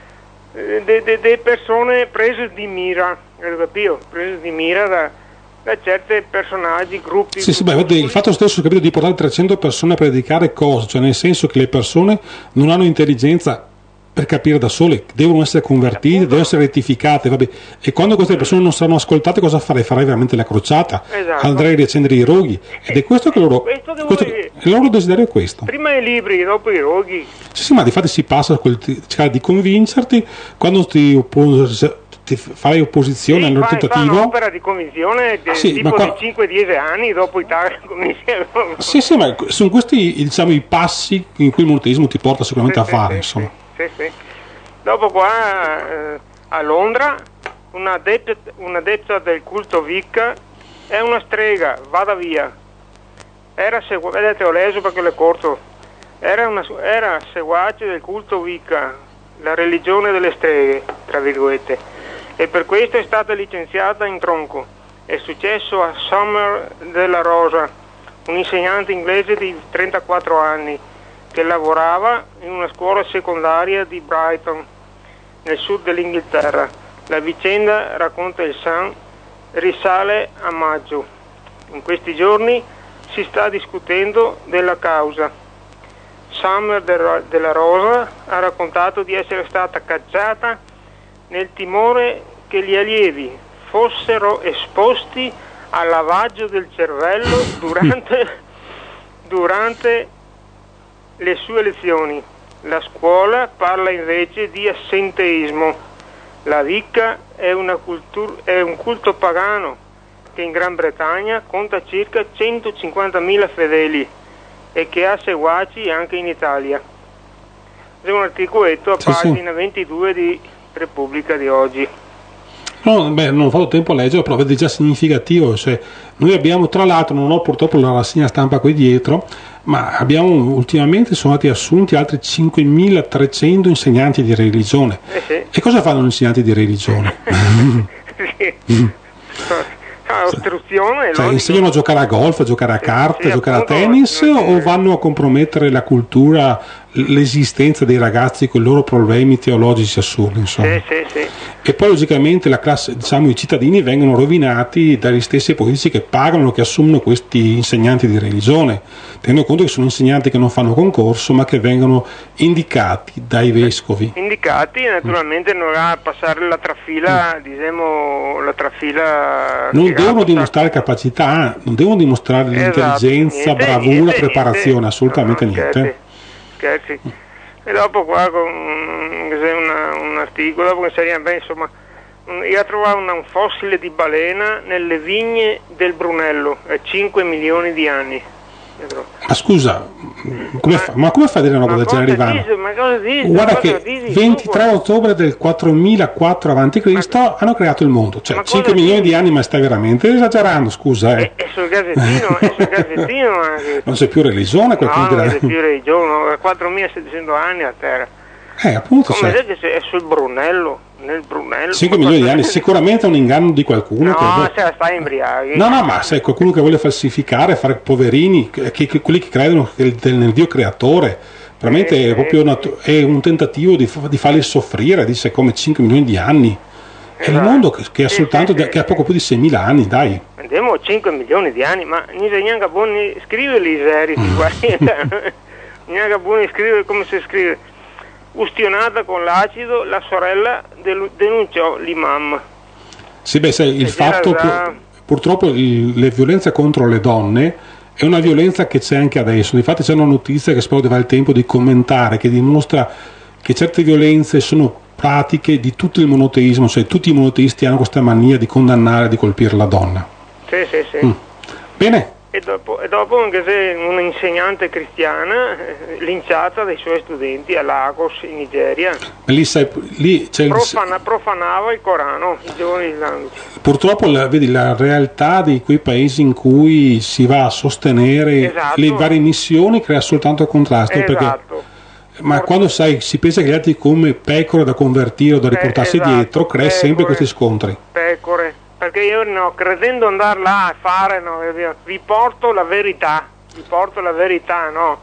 Speaker 3: eh, delle persone prese di mira, hai capito? Prese di mira da, da certi personaggi, gruppi.
Speaker 1: Sì, sì, beh, vedi, il fatto stesso, capito, di portare trecento persone a predicare cosa, cioè nel senso che le persone non hanno intelligenza per capire da sole, devono essere convertite,
Speaker 3: Appunto.
Speaker 1: devono essere rettificate, vabbè. E quando queste persone non saranno ascoltate, cosa farei? Farei veramente la crociata,
Speaker 3: Esatto.
Speaker 1: andrei a riaccendere i roghi, ed è questo che loro,
Speaker 3: Questo che
Speaker 1: questo,
Speaker 3: vuoi-
Speaker 1: il loro desiderio è questo.
Speaker 3: Prima i libri, dopo i roghi.
Speaker 1: Sì, sì, ma di fatti si passa a quel, cercare di convincerti, quando ti, oppos- ti farai opposizione
Speaker 3: Sì,
Speaker 1: al loro
Speaker 3: fa, fa
Speaker 1: tentativo.
Speaker 3: un'opera di convinzione de,
Speaker 1: Sì,
Speaker 3: tipo
Speaker 1: ma qua-
Speaker 3: di cinque dieci anni dopo Italia convinzione.
Speaker 1: Sì, sì, ma sono questi, diciamo, i passi in cui il monoteismo ti porta sicuramente
Speaker 3: Sì,
Speaker 1: a fare,
Speaker 3: sì,
Speaker 1: insomma.
Speaker 3: sì, sì, sì. Dopo qua eh, a Londra una adepta, un'adepta del culto Wicca è una strega, vada via. Era segu- vedete, ho leso perché l'ho corto. Era, una, era seguace del culto Wicca, la religione delle streghe, tra virgolette, e per questo è stata licenziata in tronco. È successo a Summer della Rosa, un insegnante inglese di trentaquattro anni che lavorava in una scuola secondaria di Brighton, nel sud dell'Inghilterra. La vicenda, racconta il Sun, risale a maggio. In questi giorni si sta discutendo della causa. Summer della Rosa ha raccontato di essere stata cacciata nel timore che gli allievi fossero esposti al lavaggio del cervello durante, durante le sue lezioni. La scuola parla invece di assenteismo. La Wicca è, una cultur- è un culto pagano che in Gran Bretagna conta circa centocinquantamila fedeli e che ha seguaci anche in Italia. C'è un articoletto a
Speaker 1: Sì,
Speaker 3: pagina sì. ventidue di Repubblica di oggi.
Speaker 1: No, beh, non ho fatto tempo a leggere, però vedi già significativo. Cioè, noi abbiamo, tra l'altro, non ho purtroppo la rassegna stampa qui dietro, ma abbiamo ultimamente sono stati assunti altri cinquemilatrecento insegnanti di religione.
Speaker 3: Eh sì.
Speaker 1: E cosa fanno gli insegnanti di religione?
Speaker 3: Sì. Ah, ostruzione,
Speaker 1: cioè, insegnano a giocare a golf, a giocare a carte,
Speaker 3: sì,
Speaker 1: a giocare
Speaker 3: appunto,
Speaker 1: a tennis,
Speaker 3: non-
Speaker 1: o vanno a compromettere la cultura, l'esistenza dei ragazzi con i loro problemi teologici assurdi, insomma.
Speaker 3: Sì, sì, sì.
Speaker 1: E poi logicamente la classe, diciamo, i cittadini vengono rovinati dagli stessi politici che pagano, che assumono questi insegnanti di religione, tenendo conto che sono insegnanti che non fanno concorso ma che vengono indicati dai vescovi.
Speaker 3: Indicati naturalmente non a passare la trafila, diciamo la trafila.
Speaker 1: Non
Speaker 3: che
Speaker 1: devono
Speaker 3: ha passato-
Speaker 1: dimostrare capacità, non devono dimostrare
Speaker 3: Esatto,
Speaker 1: l'intelligenza,
Speaker 3: niente,
Speaker 1: bravura,
Speaker 3: niente,
Speaker 1: preparazione,
Speaker 3: niente.
Speaker 1: assolutamente
Speaker 3: No,
Speaker 1: niente.
Speaker 3: Scherzi, scherzi. E dopo qua con c'è una- un articolo, dopo che sarebbe, beh, insomma, io ho trovato una- un fossile di balena nelle vigne del Brunello, a cinque milioni di anni.
Speaker 1: Ma scusa, come fa- ma come fai a dire una roba
Speaker 3: Ma
Speaker 1: del genere,
Speaker 3: cosa
Speaker 1: Ivano?
Speaker 3: dici? Ma cosa dici?
Speaker 1: Guarda
Speaker 3: Ma cosa
Speaker 1: che
Speaker 3: dici?
Speaker 1: ventitré
Speaker 3: Tu,
Speaker 1: ottobre del quattromilaquattro avanti Cristo hanno creato il mondo, cioè
Speaker 3: Ma cosa
Speaker 1: cinque milioni
Speaker 3: dici?
Speaker 1: di anni, ma stai veramente esagerando, scusa,
Speaker 3: È,
Speaker 1: eh.
Speaker 3: è sul gazzettino, è sul gazzettino anche.
Speaker 1: Non c'è più religione, qualcuno
Speaker 3: No, non
Speaker 1: dirà.
Speaker 3: vede più religione, quattromilasettecento anni a terra.
Speaker 1: Eh, appunto,
Speaker 3: Come
Speaker 1: cioè,
Speaker 3: vedete è sul Brunello, nel Brunello.
Speaker 1: cinque milioni di anni, sicuramente è un inganno di qualcuno.
Speaker 3: No,
Speaker 1: che...
Speaker 3: se la stai imbriaghi.
Speaker 1: No, no, ma sai, qualcuno che vuole falsificare, fare poverini, che, che- quelli che credono che- del- nel Dio creatore, veramente
Speaker 3: Eh,
Speaker 1: è proprio
Speaker 3: eh,
Speaker 1: una- è un tentativo di, fa- di farli soffrire, dice come cinque milioni di anni. È il mondo che, che, ha soltanto, sì, sì, che ha poco più di seimila anni, dai.
Speaker 3: Andiamo cinque milioni di anni, ma non c'è neanche buono scrivere i seri, neanche buono scrivere come si scrive. Ustionata con l'acido, la sorella denunciò l'imam.
Speaker 1: Sì, beh, sai, il fatto, da... purtroppo il, le violenze contro le donne è una violenza che c'è anche adesso. Infatti c'è una notizia che spero deve il tempo di commentare, che dimostra che certe violenze sono pratiche di tutto il monoteismo, cioè tutti i monoteisti hanno questa mania di condannare, di colpire la donna.
Speaker 3: Sì, sì, sì.
Speaker 1: Mm. Bene.
Speaker 3: E dopo, e dopo anche se un'insegnante cristiana eh, linciata dai suoi studenti a Lagos in Nigeria.
Speaker 1: Lì, sai, lì c'è
Speaker 3: Profana,
Speaker 1: il...
Speaker 3: profanava il Corano, i giovani islamici.
Speaker 1: Purtroppo la, vedi la realtà di quei paesi in cui si va a sostenere, esatto, le varie missioni crea soltanto contrasto.
Speaker 3: Esatto.
Speaker 1: Perché, ma Mort- quando sai, si pensa che gli altri come pecore da convertire o da riportarsi eh, esatto, dietro, crea pecore, sempre questi scontri.
Speaker 3: Pecore. Perché io no, credendo andare là a fare, no, vi porto la verità, vi porto la verità, no?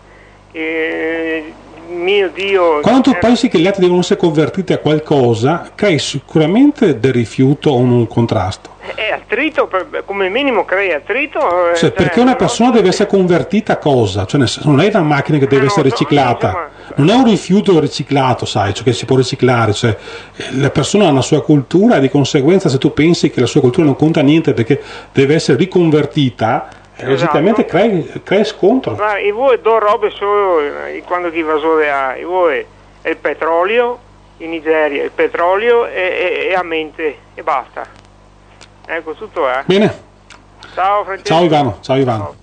Speaker 3: E, mio Dio.
Speaker 1: Quando tu eh, pensi che gli altri devono essere convertiti a qualcosa, crei sicuramente del rifiuto o un contrasto.
Speaker 3: È attrito, come minimo crei attrito.
Speaker 1: Cioè, cioè, perché una persona deve essere convertita a cosa? Cioè, non è una macchina che deve ah, essere no, riciclata, no, non è un rifiuto riciclato, sai, cioè che si può riciclare. Cioè, la persona ha una sua cultura e di conseguenza se tu pensi che la sua cultura non conta niente perché deve essere riconvertita, esatto, logicamente crei, crei scontro.
Speaker 3: Ma e voi due robe solo quando chi va solo a voi è il petrolio in Nigeria, il petrolio e, e, e a mente e basta. Ecco, tutto è.
Speaker 1: Bene.
Speaker 3: Ciao Francesco.
Speaker 1: Ciao Ivano, ciao Ivano. Ciao.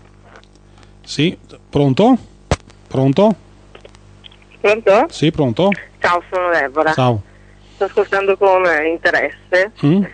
Speaker 1: Sì, pronto? Pronto?
Speaker 4: Pronto?
Speaker 1: Sì, pronto.
Speaker 4: Ciao, sono Deborah.
Speaker 1: Ciao.
Speaker 4: Sto ascoltando con interesse mm.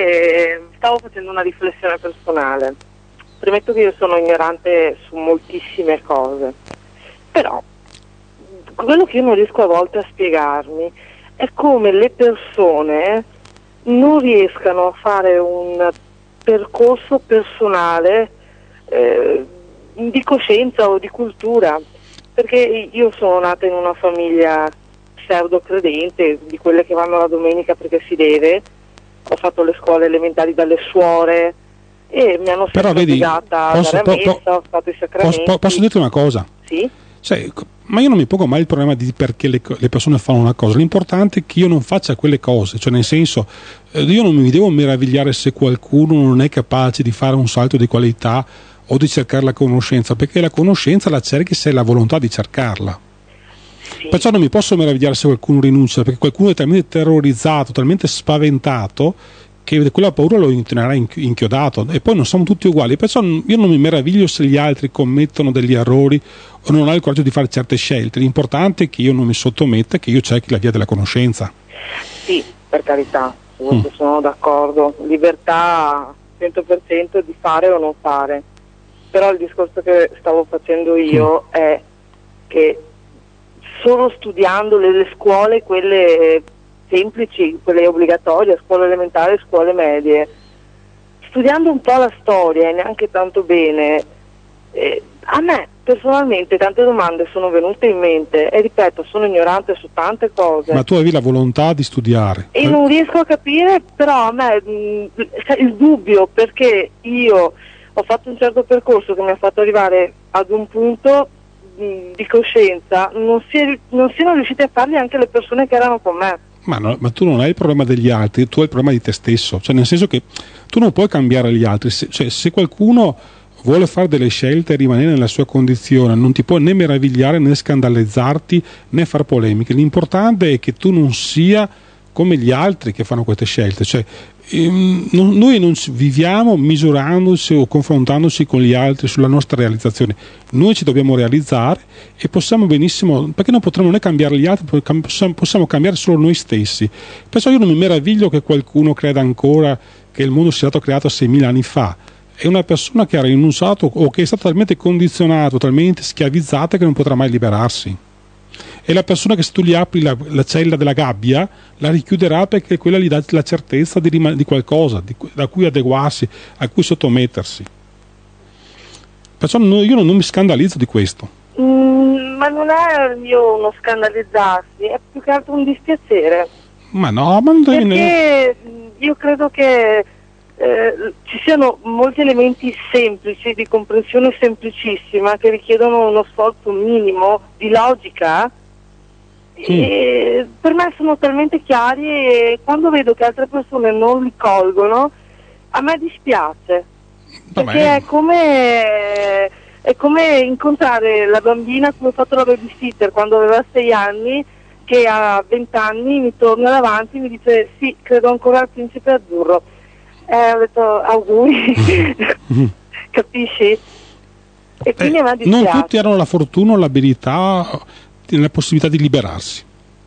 Speaker 4: e stavo facendo una riflessione personale. Premetto che io sono ignorante su moltissime cose, però quello che io non riesco a volte a spiegarmi è come le persone non riescano a fare un percorso personale eh, di coscienza o di cultura, perché io sono nata in una famiglia pseudo credente, di quelle che vanno la domenica perché si deve, ho fatto le scuole elementari dalle suore e mi hanno sempre obbligata a andare a messa, po- ho fatto i sacramenti.
Speaker 1: Posso, posso dirti una cosa?
Speaker 4: Sì?
Speaker 1: Cioè, ma io non mi pongo mai il problema di perché le, le persone fanno una cosa, l'importante è che io non faccia quelle cose, cioè nel senso eh, io non mi devo meravigliare se qualcuno non è capace di fare un salto di qualità o di cercare la conoscenza, perché la conoscenza la cerchi se hai la volontà di cercarla. Sì. Perciò non mi posso meravigliare se qualcuno rinuncia, perché qualcuno è talmente terrorizzato, talmente spaventato che quella paura lo tenerà inchiodato, e poi non siamo tutti uguali, perciò io non mi meraviglio se gli altri commettono degli errori o non hanno il coraggio di fare certe scelte. L'importante è che io non mi sottometta, che io cerchi la via della conoscenza.
Speaker 4: Sì, per carità, mm. sono d'accordo, libertà cento per cento di fare o non fare, però il discorso che stavo facendo io mm. è che solo studiando le, le scuole, quelle semplici, quelle obbligatorie, scuole elementari, scuole medie, studiando un po' la storia e neanche tanto bene, eh, a me personalmente tante domande sono venute in mente e ripeto, sono ignorante su tante cose.
Speaker 1: Ma tu avevi la volontà di studiare
Speaker 4: e eh? non riesco a capire, però a me mh, il dubbio, perché io ho fatto un certo percorso che mi ha fatto arrivare ad un punto mh, di coscienza, non, si è, non siano riuscite a farli anche le persone che erano con me.
Speaker 1: Ma, no, ma tu non hai il problema degli altri, tu hai il problema di te stesso, cioè nel senso che tu non puoi cambiare gli altri, se, cioè, se qualcuno vuole fare delle scelte e rimanere nella sua condizione non ti puoi né meravigliare né scandalizzarti né far polemiche, l'importante è che tu non sia come gli altri che fanno queste scelte, cioè ehm, non, noi non viviamo misurandoci o confrontandoci con gli altri sulla nostra realizzazione, noi ci dobbiamo realizzare e possiamo benissimo, perché non potremo né cambiare gli altri, possiamo, possiamo cambiare solo noi stessi. Perciò io non mi meraviglio che qualcuno creda ancora che il mondo sia stato creato seimila anni fa. È una persona che ha rinunciato o che è stata talmente condizionata, talmente schiavizzata che non potrà mai liberarsi. È la persona che se tu gli apri la, la cella della gabbia la richiuderà, perché quella gli dà la certezza di, rim- di qualcosa di, da cui adeguarsi, a cui sottomettersi. Perciò no, io non, non mi scandalizzo di questo.
Speaker 4: Mm, ma non è io uno scandalizzarsi, è più che altro un dispiacere.
Speaker 1: Ma no, ma non devi
Speaker 4: perché io credo che eh, ci siano molti elementi semplici, di comprensione semplicissima, che richiedono uno sforzo minimo di logica. E per me sono talmente chiari, e quando vedo che altre persone non li colgono a me dispiace. Vabbè. Perché è come, è come incontrare la bambina, come ho fatto la babysitter quando aveva sei anni, che a venti anni mi torna davanti e mi dice sì, credo ancora al principe azzurro. Eh, ho detto auguri. Capisci? E quindi
Speaker 1: eh,
Speaker 4: a me dispiace.
Speaker 1: Non tutti hanno la fortuna o l'abilità, la possibilità di liberarsi.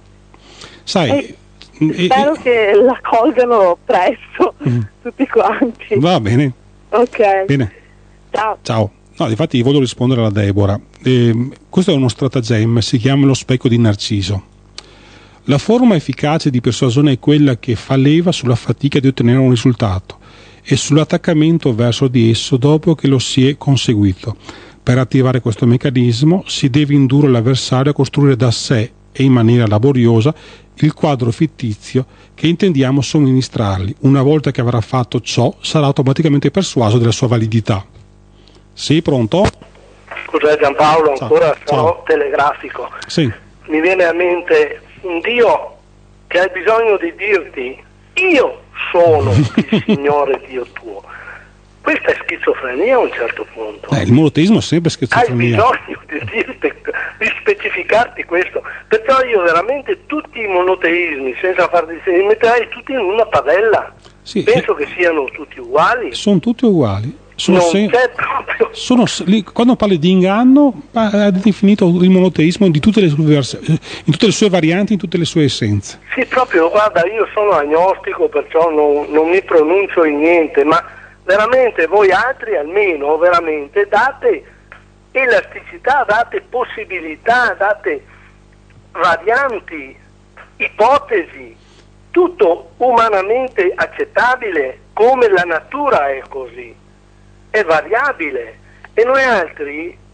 Speaker 1: Sai,
Speaker 4: eh, e, spero e, che la colgano presto, mm. tutti quanti.
Speaker 1: Va bene.
Speaker 4: Ok.
Speaker 1: Bene.
Speaker 4: Ciao.
Speaker 1: Ciao. No, infatti voglio rispondere alla Deborah. Eh, questo è uno stratagemma, si chiama lo specchio di Narciso. La forma efficace di persuasione è quella che fa leva sulla fatica di ottenere un risultato e sull'attaccamento verso di esso dopo che lo si è conseguito. Per attivare questo meccanismo si deve indurre l'avversario a costruire da sé e in maniera laboriosa il quadro fittizio che intendiamo somministrargli. Una volta che avrà fatto ciò, sarà automaticamente persuaso della sua validità. Sì, pronto?
Speaker 2: Scusa Giampaolo, ancora
Speaker 1: Ciao.
Speaker 2: sono
Speaker 1: Ciao.
Speaker 2: telegrafico.
Speaker 1: Sì.
Speaker 2: Mi viene a mente un Dio che ha bisogno di dirti io sono il Signore Dio tuo. Questa è schizofrenia a un certo punto.
Speaker 1: Eh, il monoteismo è sempre schizofrenia.
Speaker 2: Hai bisogno di, dirti, di specificarti questo. Perciò io veramente tutti i monoteismi, senza far di sé, li metterei tutti in una padella.
Speaker 1: Sì,
Speaker 2: Penso
Speaker 1: eh,
Speaker 2: che siano tutti uguali.
Speaker 1: Sono tutti uguali. Sono
Speaker 2: non
Speaker 1: se...
Speaker 2: c'è proprio.
Speaker 1: Sono, quando parli di inganno, ha definito il monoteismo di tutte le sue vers- in tutte le sue varianti, in tutte le sue essenze.
Speaker 2: Sì, proprio, guarda, io sono agnostico, perciò non, non mi pronuncio in niente, ma veramente voi altri almeno veramente date elasticità, date possibilità, date varianti, ipotesi, tutto umanamente accettabile, come la natura è così, è variabile, e noi altri eh,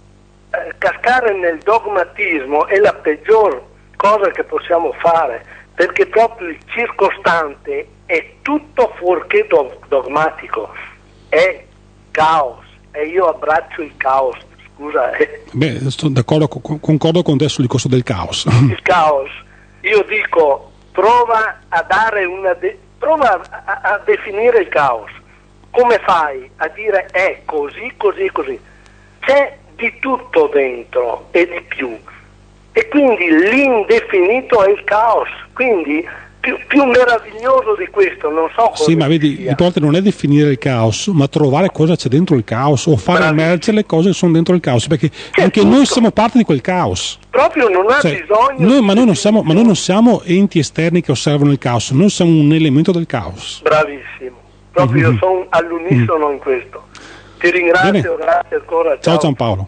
Speaker 2: cascare nel dogmatismo è la peggior cosa che possiamo fare, perché proprio il circostante è tutto fuorché dogmatico, è caos, e io abbraccio il caos, scusa. Eh.
Speaker 1: Beh, sto d'accordo, concordo con te sul discorso del caos.
Speaker 2: Il caos, io dico, prova a dare una de- prova a, a definire il caos. Come fai a dire è così, così, così? C'è di tutto dentro e di più, e quindi l'indefinito è il caos, quindi più, più meraviglioso di questo non so cosa
Speaker 1: sì, ma vedi, l'importante non è definire il caos, ma trovare cosa c'è dentro il caos, o fare
Speaker 2: Bravissimo.
Speaker 1: emergere le cose che sono dentro il caos, perché
Speaker 2: C'è
Speaker 1: anche
Speaker 2: tutto.
Speaker 1: noi siamo parte di quel caos.
Speaker 2: Proprio non ha
Speaker 1: Cioè,
Speaker 2: bisogno
Speaker 1: noi,
Speaker 2: di
Speaker 1: ma, noi non siamo, ma noi non siamo enti esterni che osservano il caos, noi siamo un elemento del caos.
Speaker 2: Bravissimo, proprio
Speaker 1: Mm-hmm.
Speaker 2: io sono all'unisono mm. in questo. Ti ringrazio. Bene. Grazie ancora. Ciao.
Speaker 1: Ciao Giampaolo.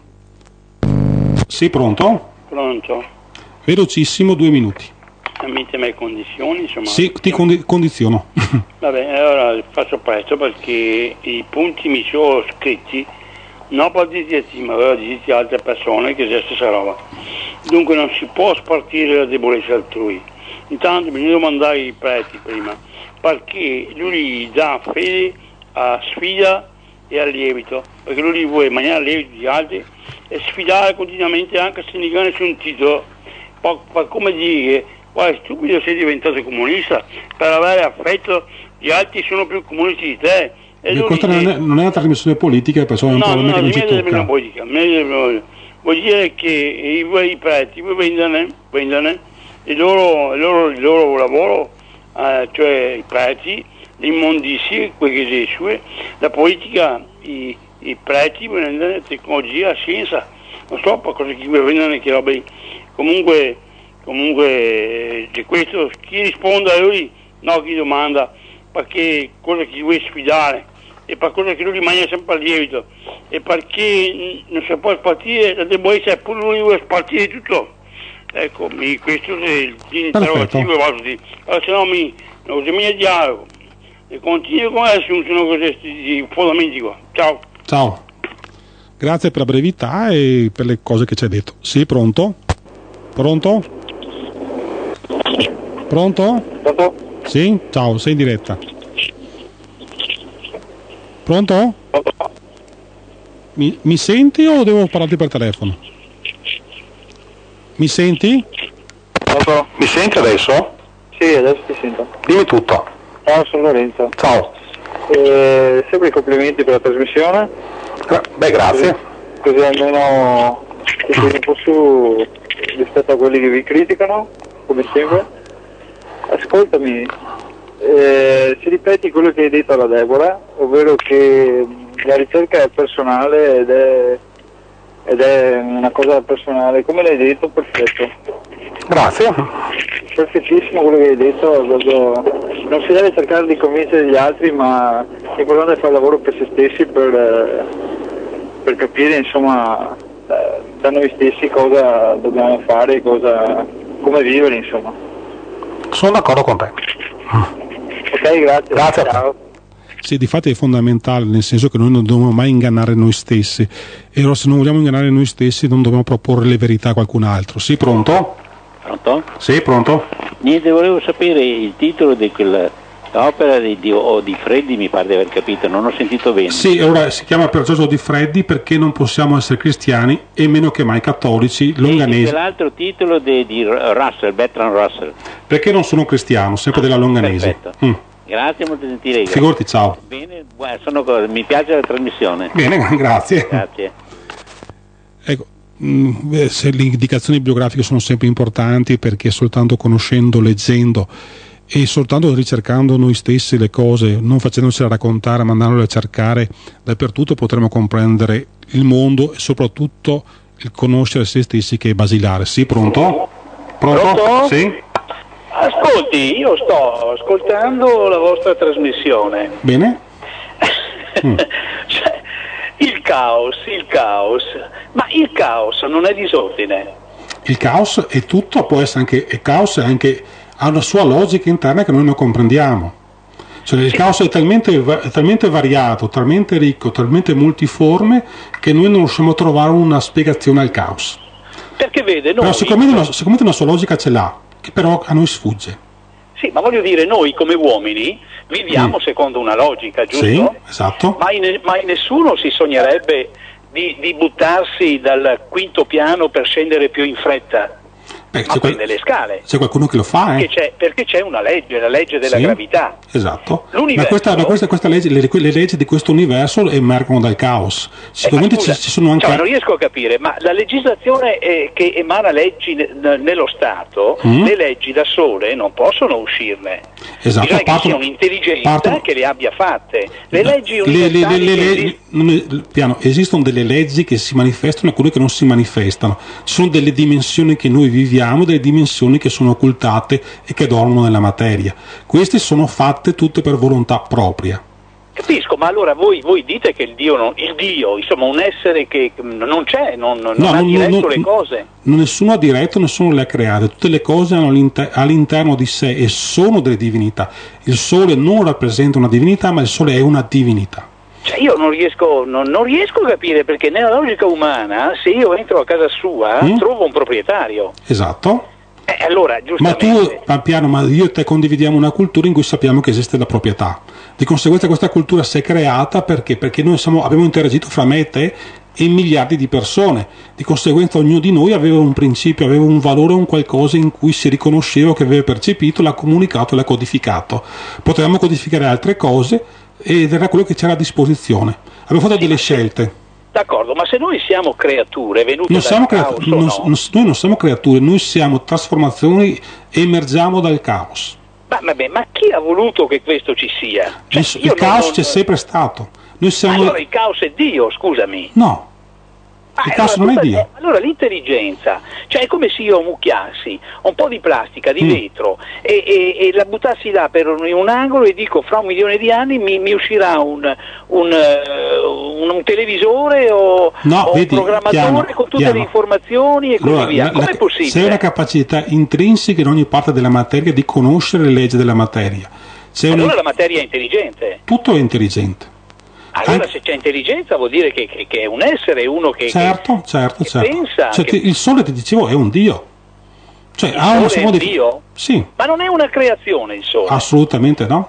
Speaker 1: Sì, pronto?
Speaker 5: Pronto?
Speaker 1: Velocissimo, due minuti.
Speaker 5: Mette me condizioni, insomma.
Speaker 1: Sì, ti condi- condiziono.
Speaker 5: Va bene, allora faccio presto perché i punti mi sono scritti non per dirti, ma per dirti a altre persone che è la stessa roba. Dunque non si può spartire la debolezza altrui. Intanto bisogna domandare i preti prima, perché lui dà fede a sfida e al lievito, perché lui vuole mangiare il lievito di altri e sfidare continuamente anche se non gana nessun titolo, per, per come dire, guarda, stupido sei diventato comunista per avere affetto, gli altri sono più comunisti di te. E lui
Speaker 1: questa
Speaker 5: dice,
Speaker 1: non, è, non è una trasmissione politica, perciò è un
Speaker 5: no,
Speaker 1: problema
Speaker 5: no,
Speaker 1: che non ci tocca.
Speaker 5: Politica, vuol dire che i, i preti vendono, vendono il, loro, il, loro, il loro lavoro, eh, cioè i preti, l'immondizia, quelle che sue, la politica, i, i preti vendono tecnologia, scienza, non so per cosa chi vendono che roba lì. Comunque, comunque di questo chi risponde a lui, no, chi domanda, perché cosa che vuoi sfidare e per cosa che lui rimane sempre al lievito e perché non si può spartire la debolezza e pure lui vuole spartire tutto. Ecco, mi, questo è l'interrogativo, allora se no mi non mi dialogo e continuo con adesso sono questi fondamenti qua. Ciao.
Speaker 1: Ciao. Grazie per la brevità e per le cose che ci hai detto. Sì, pronto? Pronto? Pronto?
Speaker 6: Pronto?
Speaker 1: Sì? Ciao, sei in diretta. Pronto? Mi, mi senti o devo parlarti per telefono? Mi senti?
Speaker 6: Pronto?
Speaker 7: Mi senti adesso?
Speaker 6: Sì, adesso ti sento.
Speaker 7: Dimmi tutto.
Speaker 6: Ciao, sono Lorenzo.
Speaker 7: Ciao.
Speaker 6: Eh, sempre i complimenti per la trasmissione.
Speaker 7: Beh, grazie.
Speaker 6: Così, così almeno ti tieni un po' su rispetto a quelli che vi criticano, come sempre. Ascoltami, eh, se ripeti quello che hai detto alla Deborah, ovvero che la ricerca è personale ed è, ed è una cosa personale, come l'hai detto, perfetto.
Speaker 7: Grazie.
Speaker 6: Perfettissimo quello che hai detto, proprio, non si deve cercare di convincere gli altri, ma l'importante è fare il lavoro per se stessi, per, per capire insomma da noi stessi cosa dobbiamo fare, cosa, come vivere insomma.
Speaker 7: Sono d'accordo con te.
Speaker 6: Ok, grazie.
Speaker 7: Grazie.
Speaker 6: Ciao.
Speaker 1: Sì, difatti è fondamentale, nel senso che noi non dobbiamo mai ingannare noi stessi, e allora se non vogliamo ingannare noi stessi non dobbiamo proporre le verità a qualcun altro. Sì, pronto?
Speaker 8: Pronto?
Speaker 1: Sì, pronto?
Speaker 8: Niente, volevo sapere il titolo di quella opera di, di, o di Freddi, mi pare di aver capito, non ho sentito bene.
Speaker 1: Sì, ora si chiama per Giorgio Di Freddi perché non possiamo essere cristiani e meno che mai cattolici, longanesi.
Speaker 8: E l'altro titolo di, di Russell, Bertrand Russell.
Speaker 1: Perché non sono cristiano, sempre
Speaker 8: ah,
Speaker 1: della longanesi.
Speaker 8: Perfetto. Mm. Grazie, molto gentile.
Speaker 1: Figurati, ciao.
Speaker 8: Bene, sono, mi piace la trasmissione.
Speaker 1: Bene, grazie.
Speaker 8: Grazie.
Speaker 1: Ecco, mh, se le indicazioni biografiche sono sempre importanti, perché soltanto conoscendo, leggendo e soltanto ricercando noi stessi le cose, non facendocele raccontare, mandandole a cercare dappertutto, potremo comprendere il mondo e soprattutto il conoscere se stessi, che è basilare. Sì, pronto? Pronto?
Speaker 9: Pronto?
Speaker 1: Sì?
Speaker 9: Ascolti, io sto ascoltando la vostra trasmissione.
Speaker 1: Bene. Mm.
Speaker 9: Cioè, il caos, il caos, ma il caos non è disordine.
Speaker 1: Il caos è tutto, può essere anche, il caos è anche, ha una sua logica interna che noi non comprendiamo. Cioè, il sì. caos è talmente, è talmente variato, talmente ricco, talmente multiforme che noi non riusciamo a trovare una spiegazione al caos.
Speaker 9: Perché vede, noi...
Speaker 1: Però sicuramente una, sicuramente una sua logica ce l'ha, che però a noi sfugge.
Speaker 9: Sì, ma voglio dire, noi come uomini viviamo mm. secondo una logica, giusto?
Speaker 1: Sì, esatto.
Speaker 9: Ma in, ma in nessuno si sognerebbe di, di buttarsi dal quinto piano per scendere più in fretta.
Speaker 1: Beh,
Speaker 9: ma
Speaker 1: c'è, qual-
Speaker 9: le scale.
Speaker 1: C'è qualcuno che lo fa, eh?
Speaker 9: Perché c'è, perché c'è una legge, la legge della
Speaker 1: sì,
Speaker 9: gravità.
Speaker 1: Esatto.
Speaker 9: L'universo...
Speaker 1: Ma, questa, ma questa, questa legge, le, le leggi di questo universo emergono dal caos. Sicuramente eh, scusa, ci, ci sono anche.
Speaker 9: Cioè, non riesco a capire, ma la legislazione eh, che emana leggi ne, nello Stato, mm. le leggi da sole non possono uscirne.
Speaker 1: Esatto.
Speaker 9: Bisogna
Speaker 1: partono,
Speaker 9: che sia un'intelligenza
Speaker 1: partono,
Speaker 9: che le abbia fatte. Le
Speaker 1: no,
Speaker 9: leggi
Speaker 1: le, le, le, le,
Speaker 9: esist-
Speaker 1: le, piano, esistono delle leggi che si manifestano e quelle che non si manifestano. Ci sono delle dimensioni che noi viviamo, delle dimensioni che sono occultate e che dormono nella materia. Queste sono fatte tutte per volontà propria.
Speaker 9: Capisco, ma allora voi, voi dite che il Dio, non, il Dio, insomma un essere che non c'è, non, non
Speaker 1: no,
Speaker 9: ha
Speaker 1: non,
Speaker 9: diretto
Speaker 1: non,
Speaker 9: le cose.
Speaker 1: Nessuno ha diretto, nessuno le ha create, tutte le cose hanno all'inter- all'interno di sé e sono delle divinità. Il Sole non rappresenta una divinità, ma il Sole è una divinità.
Speaker 9: Cioè io non riesco, non, non riesco a capire, perché nella logica umana, se io entro a casa sua, mm? trovo un proprietario.
Speaker 1: Esatto.
Speaker 9: Eh, allora, giustamente...
Speaker 1: Ma tu, Pampiano, ma io e te condividiamo una cultura in cui sappiamo che esiste la proprietà. Di conseguenza questa cultura si è creata perché? Perché noi siamo, abbiamo interagito fra me e te e miliardi di persone. Di conseguenza ognuno di noi aveva un principio, aveva un valore, un qualcosa in cui si riconosceva, che aveva percepito, l'ha comunicato, l'ha codificato. Potevamo codificare altre cose ed era quello che c'era a disposizione. Abbiamo fatto delle scelte.
Speaker 9: D'accordo, ma se noi siamo creature venute
Speaker 1: non
Speaker 9: dal
Speaker 1: siamo
Speaker 9: caos
Speaker 1: creature, non,
Speaker 9: no?
Speaker 1: non, noi non siamo creature, noi siamo trasformazioni, emergiamo dal caos.
Speaker 9: Ma, vabbè, ma chi ha voluto che questo ci sia? Cioè,
Speaker 1: il il caos
Speaker 9: non...
Speaker 1: c'è sempre stato. Noi siamo...
Speaker 9: Allora il caos è Dio, scusami.
Speaker 1: No.
Speaker 9: Ah,
Speaker 1: il caos
Speaker 9: allora,
Speaker 1: non è Dio.
Speaker 9: Allora l'intelligenza, cioè è come se io mucchiassi un po' di plastica, di mm. vetro e, e, e la buttassi là per un, in un angolo e dico fra un milione di anni mi, mi uscirà un, un, un, un televisore o,
Speaker 1: no,
Speaker 9: o
Speaker 1: vedi,
Speaker 9: un programmatore
Speaker 1: piano,
Speaker 9: con tutte
Speaker 1: piano.
Speaker 9: le informazioni e così
Speaker 1: allora,
Speaker 9: via. Com'è
Speaker 1: la,
Speaker 9: possibile?
Speaker 1: C'è una capacità intrinseca in ogni parte della materia di conoscere le leggi della materia. C'è
Speaker 9: allora
Speaker 1: una...
Speaker 9: la materia è intelligente.
Speaker 1: Tutto è intelligente.
Speaker 9: Allora
Speaker 1: Anche...
Speaker 9: se c'è intelligenza vuol dire che, che, che è un essere, uno che,
Speaker 1: certo,
Speaker 9: che,
Speaker 1: certo,
Speaker 9: che
Speaker 1: certo.
Speaker 9: pensa.
Speaker 1: Cioè,
Speaker 9: che...
Speaker 1: Il Sole, ti dicevo, è un Dio. Cioè,
Speaker 9: il
Speaker 1: ha una
Speaker 9: sole
Speaker 1: sua
Speaker 9: è un
Speaker 1: modific-
Speaker 9: Dio?
Speaker 1: Sì.
Speaker 9: Ma non è una creazione il sole?
Speaker 1: Assolutamente no.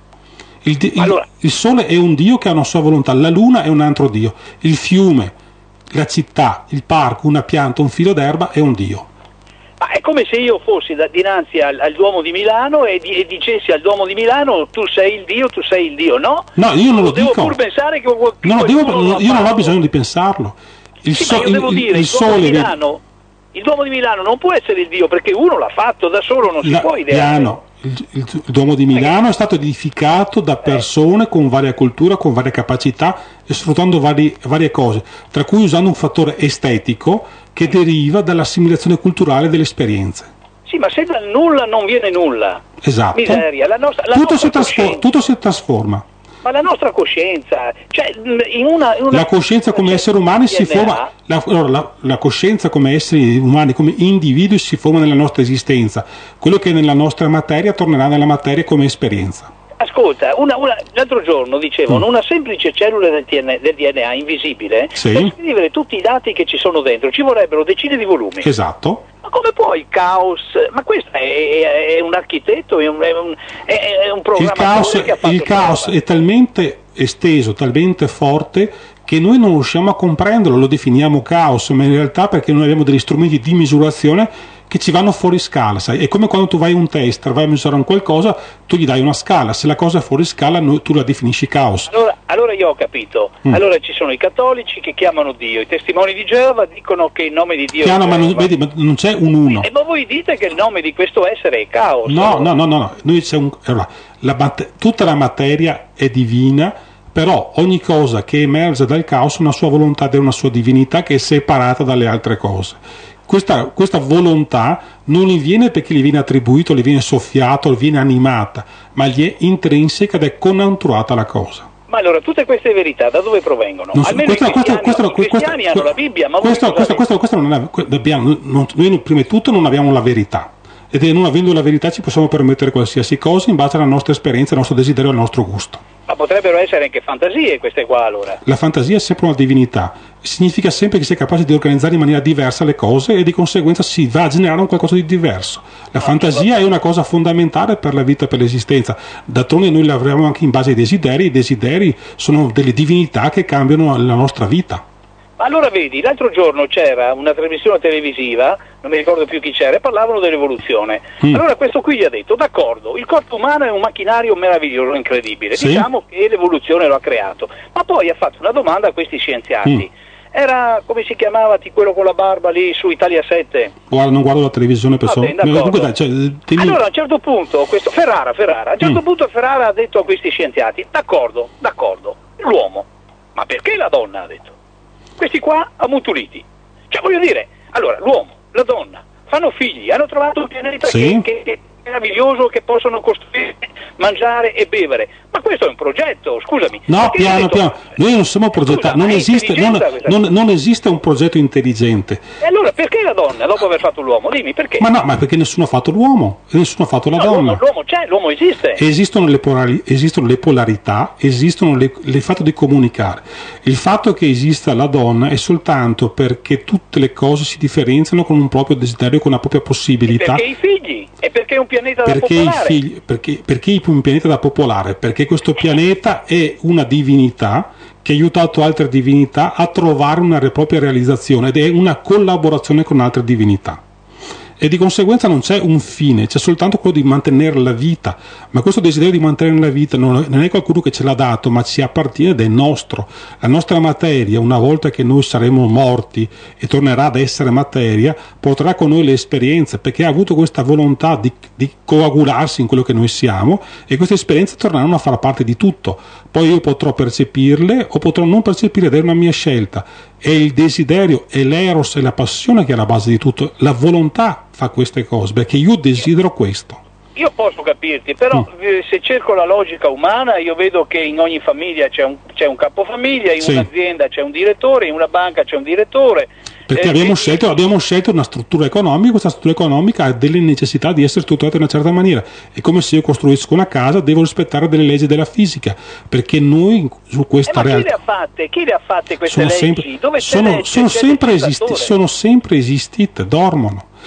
Speaker 1: Il, di- il-
Speaker 9: Allora-
Speaker 1: il sole è un dio che ha una sua volontà, la luna è un altro dio, il fiume, la città, il parco, una pianta, un filo d'erba è un dio.
Speaker 9: Ma è come se io fossi da, dinanzi al, al Duomo di Milano e, di, e dicessi al Duomo di Milano tu sei il dio, tu sei il dio, no?
Speaker 1: No, io non lo
Speaker 9: devo
Speaker 1: dico.
Speaker 9: pur pensare che qualcuno
Speaker 1: No, devo-
Speaker 9: lo
Speaker 1: io non ho
Speaker 9: fatto.
Speaker 1: bisogno di pensarlo. Il,
Speaker 9: Sì,
Speaker 1: so-
Speaker 9: ma io
Speaker 1: il-
Speaker 9: devo
Speaker 1: il-
Speaker 9: dire,
Speaker 1: il
Speaker 9: il, Duomo
Speaker 1: sole
Speaker 9: di
Speaker 1: vede-
Speaker 9: Milano, il Duomo di Milano non può essere il dio perché uno l'ha fatto, da solo non si
Speaker 1: La-
Speaker 9: può ideare.
Speaker 1: Piano, il, il- il Duomo di Milano è stato edificato da persone con varia cultura, con varie capacità e sfruttando vari- varie cose, tra cui usando un fattore estetico che deriva dall'assimilazione culturale delle esperienze.
Speaker 9: Sì, ma se dal nulla non viene nulla.
Speaker 1: Esatto.
Speaker 9: Miseria, la nostra, la
Speaker 1: Tutto
Speaker 9: nostra
Speaker 1: si, trasfor-
Speaker 9: coscienza,
Speaker 1: tutto si trasforma.
Speaker 9: ma la nostra coscienza, cioè in una, in una
Speaker 1: La coscienza come esseri umani si
Speaker 9: D N A,
Speaker 1: forma, la, allora, la- la coscienza come esseri umani, come individui si forma nella nostra esistenza. Quello che è nella nostra materia tornerà nella materia come esperienza.
Speaker 9: Ascolta, una, una, l'altro giorno dicevano
Speaker 1: Mm.
Speaker 9: una semplice cellula del, T N del D N A invisibile
Speaker 1: Sì.
Speaker 9: per scrivere tutti i dati che ci sono dentro ci vorrebbero decine di volumi.
Speaker 1: Esatto.
Speaker 9: Ma come può il caos? Ma questo è, è- è un architetto, è un, è un, è- è un
Speaker 1: Il
Speaker 9: programmatore
Speaker 1: caos,
Speaker 9: che ha fatto
Speaker 1: il caos
Speaker 9: questa
Speaker 1: è talmente esteso, talmente forte che noi non riusciamo a comprenderlo, lo definiamo caos, ma in realtà perché noi abbiamo degli strumenti di misurazione che ci vanno fuori scala, sai? È come quando tu vai a un tester, vai a misurare un qualcosa, tu gli dai una scala, se la cosa è fuori scala noi- tu la definisci caos.
Speaker 9: Allora, allora io ho capito,
Speaker 1: Mm.
Speaker 9: allora ci sono i cattolici che chiamano Dio, i testimoni di Geova dicono che il nome di Dio
Speaker 1: Chiaro,
Speaker 9: è
Speaker 1: ma non,
Speaker 9: Geova.
Speaker 1: vedi, ma non c'è un uno.
Speaker 9: E ma voi dite che il nome di questo essere è caos.
Speaker 1: No,
Speaker 9: allora.
Speaker 1: no, no, no, no. Noi c'è un, allora, la mat- tutta la materia è divina, però ogni cosa che emerge dal caos ha una sua volontà ed è una sua divinità che è separata dalle altre cose. Questa, questa volontà non gli viene perché gli viene attribuito, gli viene soffiato, gli viene animata, ma gli è intrinseca ed è connaturata la cosa.
Speaker 9: Ma allora tutte queste verità da dove provengono?
Speaker 1: Non so-
Speaker 9: Almeno
Speaker 1: questo-
Speaker 9: i
Speaker 1: questo-
Speaker 9: cristiani,
Speaker 1: questo-
Speaker 9: i cristiani
Speaker 1: questo-
Speaker 9: hanno la Bibbia, ma voi
Speaker 1: questo,
Speaker 9: cosa
Speaker 1: questo,
Speaker 9: avete?
Speaker 1: questo, questo non è, que- dobbiamo, non- noi prima di tutto non abbiamo la verità ed è non avendo la verità ci possiamo permettere qualsiasi cosa in base alla nostra esperienza, al nostro desiderio, al nostro gusto.
Speaker 9: Ma potrebbero essere anche fantasie queste qua allora.
Speaker 1: La fantasia è sempre una divinità, significa sempre che si è capace di organizzare in maniera diversa le cose e di conseguenza si va a generare un qualcosa di diverso. La fantasia è una cosa fondamentale per la vita e per l'esistenza, d'altronde noi lavoriamo anche in base ai desideri, i desideri sono delle divinità che cambiano la nostra vita.
Speaker 9: Ma allora vedi, l'altro giorno c'era una trasmissione televisiva, non mi ricordo più chi c'era, e parlavano dell'evoluzione.
Speaker 1: Mm.
Speaker 9: Allora questo qui gli ha detto, d'accordo, il corpo umano è un macchinario meraviglioso, incredibile,
Speaker 1: Sì.
Speaker 9: diciamo che l'evoluzione lo ha creato. Ma poi ha fatto una domanda a questi scienziati.
Speaker 1: Mm.
Speaker 9: Era, come si chiamava, ti- quello con la barba lì su Italia sette?
Speaker 1: Guarda, non guardo la televisione per
Speaker 9: Va
Speaker 1: so-
Speaker 9: bene, d'accordo.
Speaker 1: comunque dai, cioè, temi-
Speaker 9: Allora a un certo punto, questo, Ferrara, Ferrara, a un certo
Speaker 1: Mm.
Speaker 9: punto Ferrara ha detto a questi scienziati, d'accordo, d'accordo, l'uomo, ma perché la donna, ha detto? Questi qua ammutoliti. Cioè voglio dire, allora l'uomo, la donna, fanno figli, hanno trovato un pianeta
Speaker 1: Sì.
Speaker 9: che, che è meraviglioso, che possono costruire, mangiare e bevere. Ma questo è un progetto, scusami.
Speaker 1: No,
Speaker 9: Perché
Speaker 1: piano,
Speaker 9: ha detto-
Speaker 1: piano, noi non siamo progettati,
Speaker 9: Scusa,
Speaker 1: non
Speaker 9: ma è
Speaker 1: esiste, non,
Speaker 9: intelligenza questa
Speaker 1: non-
Speaker 9: cosa?
Speaker 1: non esiste un progetto intelligente.
Speaker 9: E allora perché la donna, dopo aver fatto l'uomo? Dimmi perché?
Speaker 1: Ma no, ma perché nessuno ha fatto l'uomo e nessuno ha fatto la
Speaker 9: No,
Speaker 1: donna.
Speaker 9: l'uomo, l'uomo c'è, l'uomo esiste.
Speaker 1: Esistono le, polari- esistono le polarità, esistono le- il fatto di comunicare. Il fatto che esista la donna è soltanto perché tutte le cose si differenziano con un proprio desiderio, con una propria possibilità.
Speaker 9: Perché i figli? E perché è un pianeta da
Speaker 1: Perché, i
Speaker 9: popolare?
Speaker 1: figli, perché, perché il un pianeta da popolare? Perché questo pianeta è una divinità che ha aiutato altre divinità a trovare una propria realizzazione ed è una collaborazione con altre divinità. E di conseguenza non c'è un fine, c'è soltanto quello di mantenere la vita, ma questo desiderio di mantenere la vita non non è qualcuno che ce l'ha dato, ma ci appartiene ed è nostro. La nostra materia, una volta che noi saremo morti e tornerà ad essere materia, porterà con noi le esperienze, perché ha avuto questa volontà di, di coagularsi in quello che noi siamo e queste esperienze torneranno a far parte di tutto. Poi io potrò percepirle o potrò non percepirle ed è una mia scelta. È il desiderio, è l'eros, è la passione che è alla base di tutto. La volontà fa queste cose, perché io desidero questo.
Speaker 9: Io posso capirti, però
Speaker 1: Mm.
Speaker 9: eh, se cerco la logica umana io vedo che in ogni famiglia c'è un, c'è un capofamiglia, in
Speaker 1: Sì.
Speaker 9: un'azienda c'è un direttore, in una banca c'è un direttore.
Speaker 1: Perché
Speaker 9: Eh,
Speaker 1: abbiamo,
Speaker 9: quindi-
Speaker 1: scelto, abbiamo scelto una struttura economica, questa struttura economica ha delle necessità di essere strutturata in una certa maniera. È come se io costruisco una casa, devo rispettare delle leggi della fisica, perché noi su
Speaker 9: Eh,
Speaker 1: questa
Speaker 9: ma chi le
Speaker 1: realtà
Speaker 9: ha fatte? Chi le ha fatte queste
Speaker 1: sono
Speaker 9: leggi?
Speaker 1: sempre,
Speaker 9: Dove c'è
Speaker 1: sono,
Speaker 9: le- c'è-
Speaker 1: sono
Speaker 9: c'è il
Speaker 1: sempre
Speaker 9: legislatore?
Speaker 1: esisti- sono sempre esistite, dormono.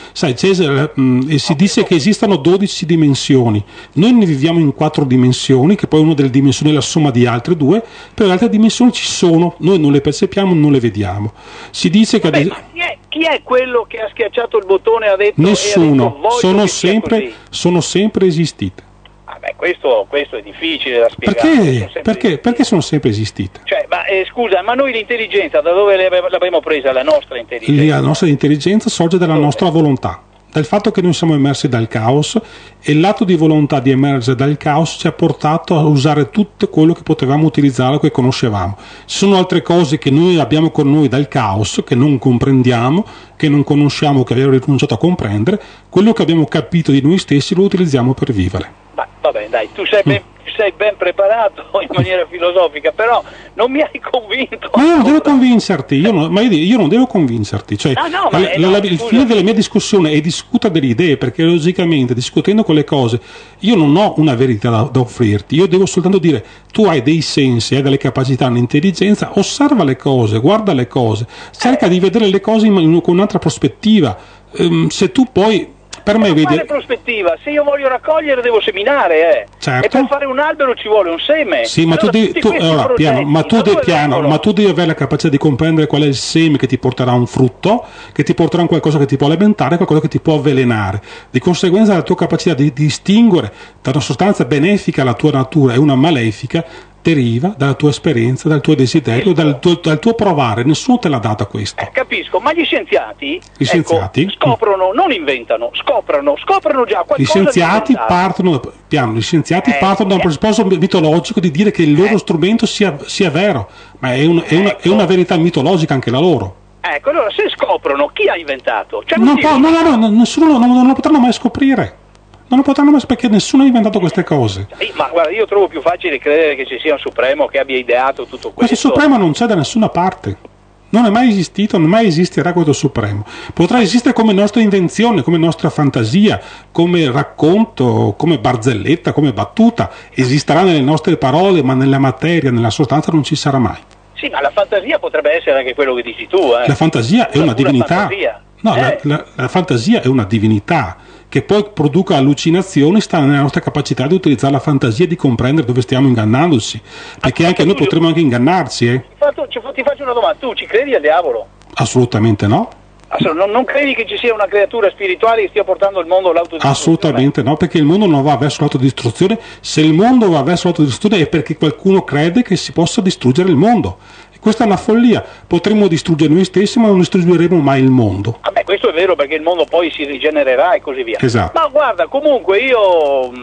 Speaker 1: Sai, Cesare, mh, si dice che esistono dodici dimensioni. Noi ne viviamo in quattro dimensioni, che poi una delle dimensioni è la somma di altre due, però le altre dimensioni ci sono, noi non le percepiamo, non le vediamo. Si dice che...
Speaker 9: Vabbè, ma chi, è, chi è quello che ha schiacciato il bottone e ha detto...
Speaker 1: Nessuno,
Speaker 9: e ha detto,
Speaker 1: sono, sempre, sono sempre esistite.
Speaker 9: Ah, beh, questo, questo è difficile da spiegare.
Speaker 1: Perché? Perché? Perché sono sempre esistite?
Speaker 9: Cioè, ma eh, scusa, ma noi l'intelligenza da dove l'avremo presa? La nostra intelligenza?
Speaker 1: La nostra intelligenza sorge dalla dove? nostra volontà, dal fatto che noi siamo emersi dal caos, e l'atto di volontà di emergere dal caos ci ha portato a usare tutto quello che potevamo utilizzare, che conoscevamo. Ci sono altre cose che noi abbiamo con noi dal caos, che non comprendiamo, che non conosciamo, che abbiamo rinunciato a comprendere. Quello che abbiamo capito di noi stessi lo utilizziamo per vivere.
Speaker 9: Ma vabbè, dai, tu sei ben, sei ben preparato in maniera filosofica, però non mi hai convinto.
Speaker 1: Ma io non devo convincerti, io non, ma io, io non devo convincerti. Cioè,
Speaker 9: no, no, ma
Speaker 1: la,
Speaker 9: no,
Speaker 1: la, il fine della mia discussione è discutere delle idee, perché logicamente discutendo quelle cose io non ho una verità da, da offrirti, io devo soltanto dire: tu hai dei sensi, hai delle capacità, un'intelligenza, osserva le cose, guarda le cose, cerca eh. di vedere le cose in, in, con un'altra prospettiva. Um, se tu poi per me vedi...
Speaker 9: Quale prospettiva? Se io voglio raccogliere devo seminare, eh.
Speaker 1: Certo.
Speaker 9: E per fare un albero ci vuole un seme.
Speaker 1: Sì, ma,
Speaker 9: allora,
Speaker 1: tu devi, tu, allora, piano, ma, tu devi, piano, ma tu devi avere la capacità di comprendere qual è il seme che ti porterà a un frutto, che ti porterà a qualcosa che ti può alimentare, qualcosa che ti può avvelenare. Di conseguenza la tua capacità di, di distinguere tra una sostanza benefica alla tua natura e una malefica deriva dalla tua esperienza, dal tuo desiderio, dal tuo, dal tuo provare. Nessuno te l'ha data questo.
Speaker 9: Eh, capisco, ma gli scienziati,
Speaker 1: gli scienziati
Speaker 9: ecco, scoprono, non inventano, scoprono, scoprono già qualcosa.
Speaker 1: Gli scienziati partono, piano, gli scienziati eh, partono da un presupposto mitologico di dire che il loro eh. strumento sia, sia vero, ma è, un, è, una,
Speaker 9: ecco.
Speaker 1: è una verità mitologica anche la loro.
Speaker 9: Ecco, allora se scoprono, chi ha inventato? Cioè,
Speaker 1: non può, no, no, no, nessuno non, non lo potranno mai scoprire. Non lo potranno mai, perché nessuno ha inventato queste cose.
Speaker 9: Ma guarda, io trovo più facile credere che ci sia un supremo che abbia ideato tutto questo.
Speaker 1: Questo supremo non c'è da nessuna parte. Non è mai esistito, non mai esisterà questo supremo. Potrà esistere come nostra invenzione, come nostra fantasia, come racconto, come barzelletta, come battuta. Esisterà nelle nostre parole, ma nella materia, nella sostanza non ci sarà mai.
Speaker 9: Sì, ma la fantasia potrebbe essere anche quello che dici tu. Eh.
Speaker 1: La fantasia è una, una divinità. Fantasia. No, eh. la, la, la fantasia è una divinità. Che poi produca allucinazioni sta nella nostra capacità di utilizzare la fantasia e di comprendere dove stiamo ingannandoci, perché anche noi potremmo anche ingannarci. Eh.
Speaker 9: Ti faccio una domanda, tu ci credi al diavolo?
Speaker 1: Assolutamente no.
Speaker 9: Non, non credi che ci sia una creatura spirituale che stia portando il mondo all'autodistruzione?
Speaker 1: Assolutamente no, perché il mondo non va verso l'autodistruzione. Se il mondo va verso l'autodistruzione è perché qualcuno crede che si possa distruggere il mondo. Questa è una follia, potremmo distruggere noi stessi ma non distruggeremo mai il mondo.
Speaker 9: Vabbè, questo è vero, perché il mondo poi si rigenererà e così via.
Speaker 1: Esatto.
Speaker 9: Ma guarda, comunque io,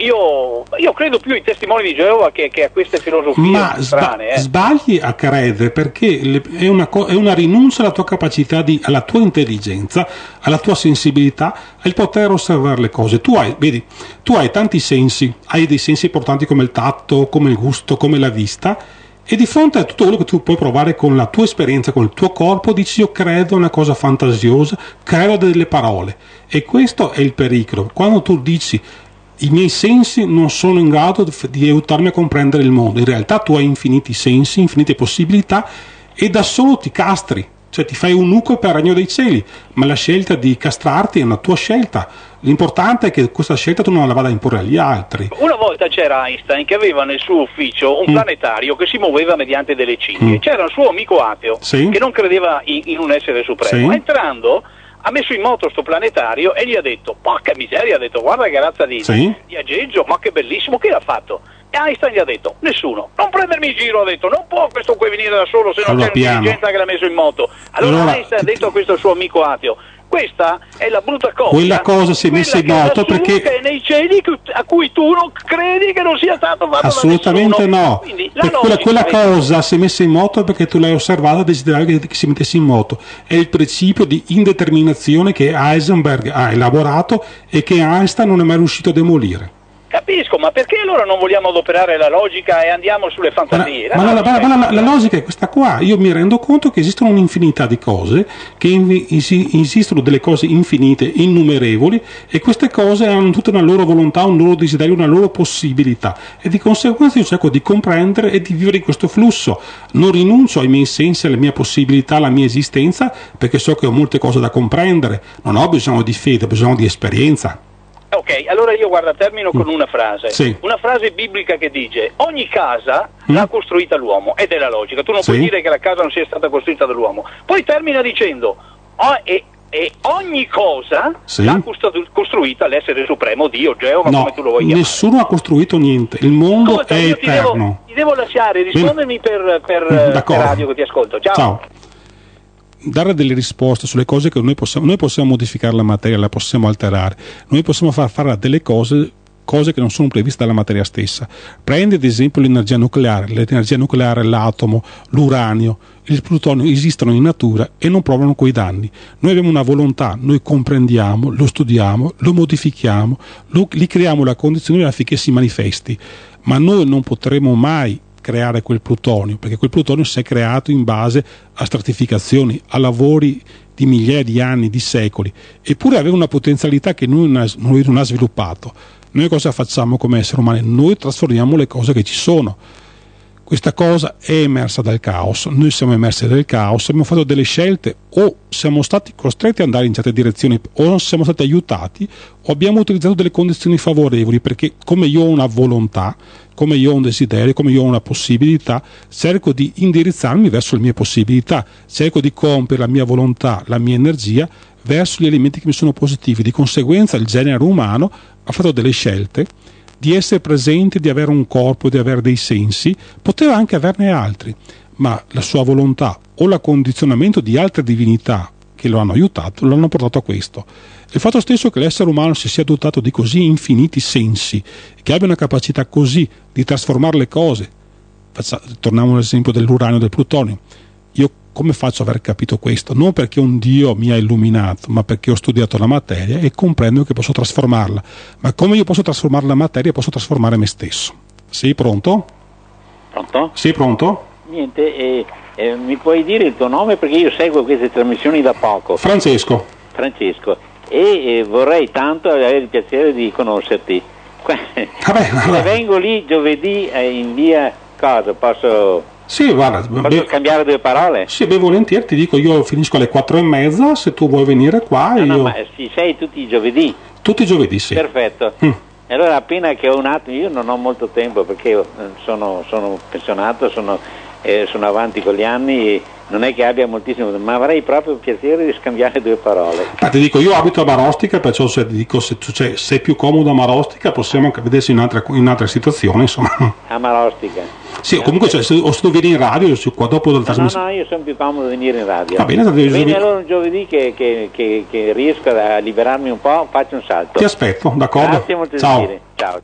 Speaker 9: io, io credo più ai testimoni di Geova che, che a queste filosofie
Speaker 1: ma
Speaker 9: strane.
Speaker 1: Sba-
Speaker 9: eh.
Speaker 1: sbagli a credere, perché le, è, una co- è una rinuncia alla tua capacità, di, alla tua intelligenza, alla tua sensibilità, al poter osservare le cose. Tu hai, vedi, tu hai tanti sensi, hai dei sensi importanti come il tatto, come il gusto, come la vista. E di fronte a tutto quello che tu puoi provare con la tua esperienza, con il tuo corpo, dici: io credo a una cosa fantasiosa, credo a delle parole. E questo è il pericolo. Quando tu dici: i miei sensi non sono in grado di aiutarmi a comprendere il mondo, in realtà tu hai infiniti sensi, infinite possibilità, e da solo ti castri. Cioè ti fai un nuco per il regno dei cieli, ma la scelta di castrarti è una tua scelta. L'importante è che questa scelta tu non la vada a imporre agli altri.
Speaker 9: Una volta c'era Einstein che aveva nel suo ufficio un mm. planetario che si muoveva mediante delle cinghie. Mm. C'era un suo amico ateo
Speaker 1: sì.
Speaker 9: che non credeva in, in un essere supremo.
Speaker 1: Sì.
Speaker 9: Entrando ha messo in moto sto planetario e gli ha detto: porca miseria, ha detto, guarda che razza di,
Speaker 1: sì.
Speaker 9: di aggeggio, ma che bellissimo, chi l'ha fatto? E Einstein gli ha detto: nessuno, non prendermi in giro, ha detto, non può questo qui venire da solo se non
Speaker 1: allora,
Speaker 9: c'è un'intelligenza che l'ha messo in moto. Allora, allora Einstein ha detto a questo suo amico ateo: questa è la brutta cosa.
Speaker 1: Quella cosa si è messa in moto perché
Speaker 9: che è nei cieli a cui tu non credi che non sia stato fatto
Speaker 1: assolutamente
Speaker 9: da
Speaker 1: no. Quella, quella cosa si è messa in moto perché tu l'hai osservata e desideravi che, che si mettesse in moto. È il principio di indeterminazione che Heisenberg ha elaborato e che Einstein non è mai riuscito a demolire.
Speaker 9: capisco, ma perché allora non vogliamo adoperare la logica e andiamo sulle fantasie?
Speaker 1: Ma, la, ma, la, ma la, la, la logica è questa qua. Io mi rendo conto che esistono un'infinità di cose, che in, esistono delle cose infinite, innumerevoli, e queste cose hanno tutta una loro volontà, un loro desiderio, una loro possibilità, e di conseguenza io cerco di comprendere e di vivere in questo flusso. Non rinuncio ai miei sensi, alle mie possibilità, alla mia esistenza, perché so che ho molte cose da comprendere. Non ho bisogno di fede, ho bisogno di esperienza.
Speaker 9: Ok, allora io guarda, termino con una frase,
Speaker 1: sì.
Speaker 9: una frase biblica che dice: ogni casa
Speaker 1: mm.
Speaker 9: l'ha costruita l'uomo, ed è la logica, tu non
Speaker 1: sì.
Speaker 9: puoi dire che la casa non sia stata costruita dall'uomo. Poi termina dicendo: oh, e, e ogni cosa
Speaker 1: sì.
Speaker 9: l'ha costruita l'essere supremo, Dio, Geova,
Speaker 1: no,
Speaker 9: come tu lo vuoi chiamare.
Speaker 1: Nessuno ha costruito niente, il mondo
Speaker 9: Ascolta,
Speaker 1: è
Speaker 9: io
Speaker 1: eterno.
Speaker 9: Ti devo, ti devo lasciare, rispondermi per, per, per radio che ti ascolto. Ciao.
Speaker 1: Ciao. Dare delle risposte sulle cose che noi possiamo, noi possiamo modificare la materia, la possiamo alterare, noi possiamo far fare delle cose, cose che non sono previste dalla materia stessa. Prendi ad esempio l'energia nucleare, l'energia nucleare, l'atomo, l'uranio, il plutonio esistono in natura e non provano quei danni. Noi abbiamo una volontà, noi comprendiamo, lo studiamo, lo modifichiamo, lo, gli creiamo la condizione affinché si manifesti, ma noi non potremo mai creare quel plutonio, perché quel plutonio si è creato in base a stratificazioni, a lavori di migliaia di anni, di secoli, eppure aveva una potenzialità che lui non ha, lui non ha sviluppato. Noi cosa facciamo come esseri umani? Noi trasformiamo le cose che ci sono. Questa cosa è emersa dal caos, noi siamo emersi dal caos, abbiamo fatto delle scelte, o siamo stati costretti ad andare in certe direzioni, o siamo stati aiutati, o abbiamo utilizzato delle condizioni favorevoli, perché come io ho una volontà, come io ho un desiderio, come io ho una possibilità, cerco di indirizzarmi verso le mie possibilità, cerco di compiere la mia volontà, la mia energia verso gli elementi che mi sono positivi. Di conseguenza il genere umano ha fatto delle scelte di essere presente, di avere un corpo, di avere dei sensi, poteva anche averne altri, ma la sua volontà o l'accondizionamento di altre divinità che lo hanno aiutato, lo hanno portato a questo. Il fatto stesso che l'essere umano si sia dotato di così infiniti sensi, che abbia una capacità così di trasformare le cose, Faccia, torniamo all'esempio dell'uranio e del plutonio, io come faccio ad aver capito questo? Non perché un Dio mi ha illuminato, ma perché ho studiato la materia e comprendo che posso trasformarla. Ma come io posso trasformare la materia, posso trasformare me stesso. Sì, pronto?
Speaker 8: Pronto?
Speaker 1: Sì, pronto?
Speaker 8: Niente, eh, eh, mi puoi dire il tuo nome, perché io seguo queste trasmissioni da poco.
Speaker 1: Francesco.
Speaker 8: Francesco. E eh, vorrei tanto avere il piacere di conoscerti.
Speaker 1: Vabbè,
Speaker 8: se vengo lì giovedì eh, in via cosa, posso...
Speaker 1: Sì, guarda,
Speaker 8: posso
Speaker 1: be-
Speaker 8: scambiare due parole?
Speaker 1: Sì, beh, volentieri, ti dico, io finisco alle quattro e mezza, se tu vuoi venire qua.
Speaker 8: No,
Speaker 1: io...
Speaker 8: no, ma ci sei tutti i giovedì?
Speaker 1: Tutti i giovedì, sì.
Speaker 8: Perfetto. Mm. Allora appena che ho un attimo, io non ho molto tempo perché sono, sono pensionato, sono, eh, sono avanti con gli anni, e non è che abbia moltissimo, ma avrei proprio piacere di scambiare due parole.
Speaker 1: Ma ti dico, io abito a Marostica, perciò se ti dico, se tu sei, sei più comodo a Marostica, possiamo anche vedersi in altre, in altre situazioni, insomma.
Speaker 8: A Marostica?
Speaker 1: Sì, o comunque cioè, se, o se tu vieni in radio, qua dopo del
Speaker 8: no,
Speaker 1: trasmissione.
Speaker 8: no, no, io sono più comodo di venire in radio.
Speaker 1: Va bene,
Speaker 8: vieni
Speaker 1: giovedì.
Speaker 8: Allora un giovedì che, che, che, che riesco a liberarmi un po', faccio un salto.
Speaker 1: Ti aspetto, d'accordo?
Speaker 8: Grazie molto.
Speaker 1: Ciao.
Speaker 8: Gentile. Ciao.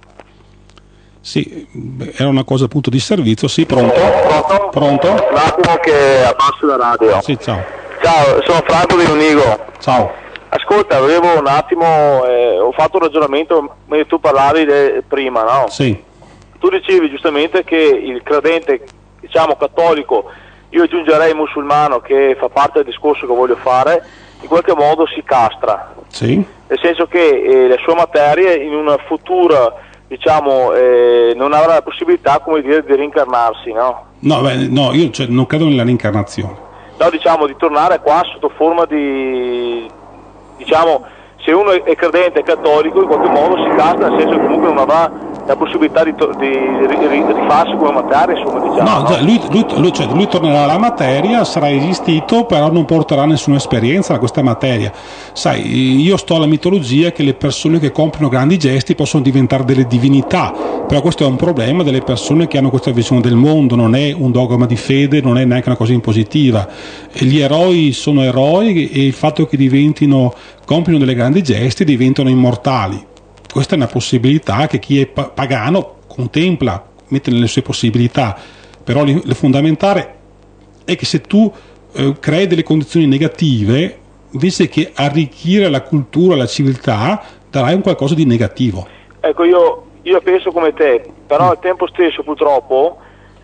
Speaker 1: Sì, era una cosa appunto di servizio. Sì, pronto?
Speaker 10: Pronto?
Speaker 1: Pronto?
Speaker 10: Un attimo che abbasso la radio.
Speaker 1: Sì, ciao.
Speaker 10: Ciao, sono Franco di Unigo.
Speaker 1: Ciao.
Speaker 10: Ascolta, avevo un attimo, eh, ho fatto un ragionamento, tu parlavi de, prima, no?
Speaker 1: Sì.
Speaker 10: Tu dicevi giustamente che il credente, diciamo cattolico, io aggiungerei musulmano, che fa parte del discorso che voglio fare, in qualche modo si castra.
Speaker 1: Sì.
Speaker 10: Nel senso che eh, le sue materie in una futura, diciamo, eh, non avrà la possibilità, come dire, di reincarnarsi, no?
Speaker 1: No, beh, no, io cioè, non credo nella reincarnazione.
Speaker 10: No, diciamo, di tornare qua sotto forma di, diciamo, se uno è credente, è cattolico, in qualche modo si castra, nel senso che comunque non avrà la possibilità di, to- di, di, di rifarsi come materia, insomma, diciamo.
Speaker 1: No, no? Lui, lui, lui, cioè, lui tornerà alla materia, sarà esistito, però non porterà nessuna esperienza da questa materia. Sai, io sto alla mitologia che le persone che compiono grandi gesti possono diventare delle divinità, però questo è un problema delle persone che hanno questa visione del mondo, non è un dogma di fede, non è neanche una cosa impositiva. E gli eroi sono eroi e il fatto che diventino, compiono delle grandi gesti, diventano immortali. Questa è una possibilità che chi è pagano contempla, mette nelle sue possibilità, però il fondamentale è che se tu eh, crei delle condizioni negative, invece che arricchire la cultura, la civiltà, darai un qualcosa di negativo.
Speaker 10: Ecco, io io penso come te, però al tempo stesso purtroppo,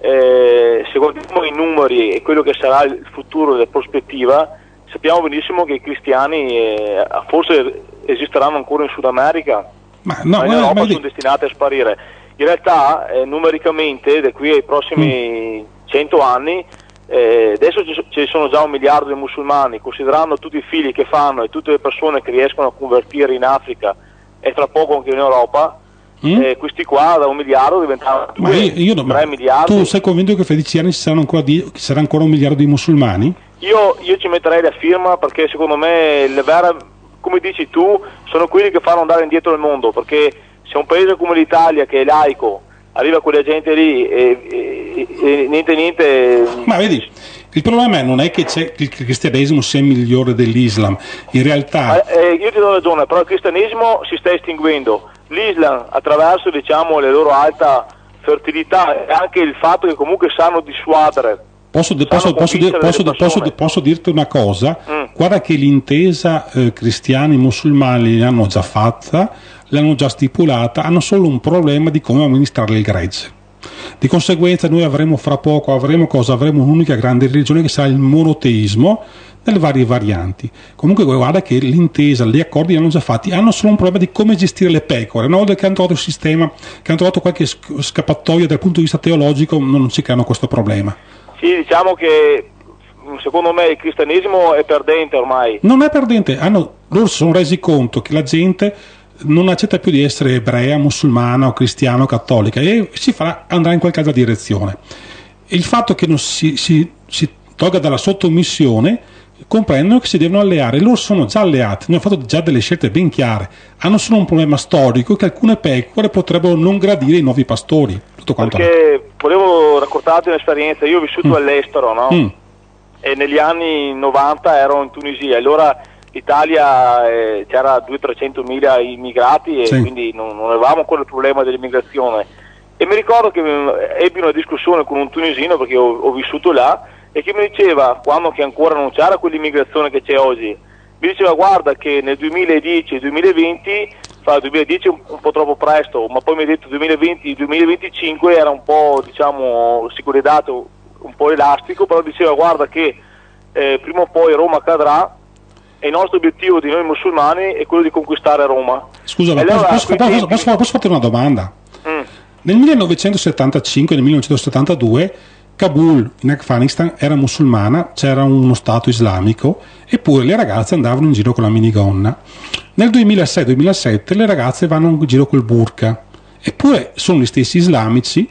Speaker 10: eh, se guardiamo i numeri e quello che sarà il futuro della prospettiva, sappiamo benissimo che i cristiani eh, forse esisteranno ancora in Sud America,
Speaker 1: ma, no,
Speaker 10: ma in
Speaker 1: ma,
Speaker 10: Europa
Speaker 1: ma
Speaker 10: sono
Speaker 1: di...
Speaker 10: destinati a sparire. In realtà eh, numericamente da qui ai prossimi mm. cento anni, eh, adesso ci, ci sono già un miliardo di musulmani, considerando tutti i figli che fanno e tutte le persone che riescono a convertire in Africa e tra poco anche in Europa, mm? eh, questi qua da un miliardo diventano due, io, io no, tre miliardi.
Speaker 1: Tu sei convinto che fra dieci anni ci saranno ancora, di, ci sarà ancora un miliardo di musulmani?
Speaker 10: Io, io ci metterei la firma, perché secondo me la vera, come dici tu, sono quelli che fanno andare indietro il mondo, perché se un paese come l'Italia, che è laico, arriva quella gente lì e, e, e niente niente...
Speaker 1: Ma vedi, il problema non è che c'è, il cristianesimo sia migliore dell'Islam, in realtà...
Speaker 10: Eh, io ti do ragione, però il cristianesimo si sta estinguendo, l'Islam attraverso, diciamo, la loro alta fertilità e anche il fatto che comunque sanno dissuadere.
Speaker 1: Posso, posso, posso, dir, posso, posso, posso dirti una cosa, mm. guarda che l'intesa eh, cristiani e musulmani l'hanno già fatta, l'hanno già stipulata, hanno solo un problema di come amministrare il gregge. Di conseguenza noi avremo fra poco, avremo cosa? Avremo un'unica grande religione che sarà il monoteismo nelle varie varianti. Comunque guarda che l'intesa, gli accordi li hanno già fatti, hanno solo un problema di come gestire le pecore. Una volta che hanno trovato il sistema, che hanno trovato qualche scappatoia dal punto di vista teologico, non ci creano questo problema.
Speaker 10: Sì, diciamo che secondo me il cristianesimo è perdente ormai.
Speaker 1: Non è perdente, hanno, loro si sono resi conto che la gente non accetta più di essere ebrea, musulmana o cristiana o cattolica e si farà andare in qualche altra direzione. Il fatto che non si, si, si tolga dalla sottomissione, comprendono che si devono alleare, loro sono già alleati, hanno fatto già delle scelte ben chiare, hanno solo un problema storico che alcune pecore potrebbero non gradire i nuovi pastori. Tutto quanto
Speaker 10: perché è. Volevo raccontarti un'esperienza, io ho vissuto mm. all'estero, no?
Speaker 1: Mm.
Speaker 10: E negli anni novanta ero in Tunisia, allora l'Italia eh, c'era duecento-trecentomila immigrati e sì. quindi non, non avevamo ancora il problema dell'immigrazione. E mi ricordo che ebbi una discussione con un tunisino, perché ho, ho vissuto là, e che mi diceva, quando che ancora non c'era quell'immigrazione che c'è oggi, mi diceva guarda che nel duemiladieci e duemilaventi, fa duemiladieci un, un po' troppo presto, ma poi mi ha detto duemilaventi duemilaventicinque era un po', diciamo, sicurezzato, un po' elastico, però diceva guarda che eh, prima o poi Roma cadrà e il nostro obiettivo di noi musulmani è quello di conquistare Roma.
Speaker 1: Scusa, ma allora, posso, posso, tempi... posso, posso farti una domanda? Mm. Nel millenovecentosettantacinque e nel millenovecentosettantadue Kabul in Afghanistan era musulmana, c'era uno stato islamico, eppure le ragazze andavano in giro con la minigonna. Nel duemilasei duemilasette le ragazze vanno in giro col burqa, eppure sono gli stessi islamici.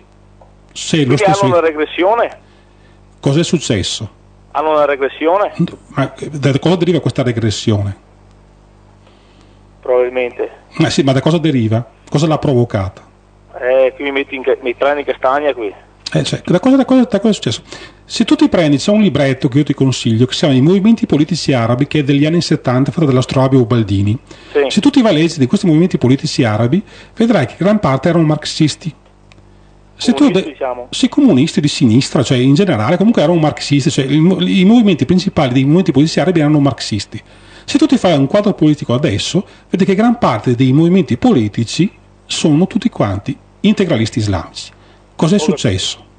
Speaker 1: Se lo stesso...
Speaker 10: hanno una regressione?
Speaker 1: Cosa è successo?
Speaker 10: Hanno una regressione?
Speaker 1: Ma da cosa deriva questa regressione?
Speaker 10: Probabilmente.
Speaker 1: Ma sì, ma da cosa deriva? Cosa l'ha provocata?
Speaker 10: Eh, qui mi metti in, mi prendi in castagna qui.
Speaker 1: Eh, cioè, da, cosa, da, cosa, da cosa è successo? Se tu ti prendi, c'è un libretto che io ti consiglio che si chiama I movimenti politici arabi, che è degli anni settanta, fatto dall'Astrolabio Ubaldini. Sì. Se tu ti vai a leggere di questi movimenti politici arabi, vedrai che gran parte erano marxisti. Se
Speaker 10: comunisti,
Speaker 1: tu,
Speaker 10: diciamo.
Speaker 1: Sì, comunisti di sinistra, cioè in generale, comunque erano marxisti, cioè il, i movimenti principali dei movimenti politici arabi erano marxisti. Se tu ti fai un quadro politico adesso, vedi che gran parte dei movimenti politici sono tutti quanti integralisti islamici. Cos'è
Speaker 10: Ho
Speaker 1: successo?
Speaker 10: Capito.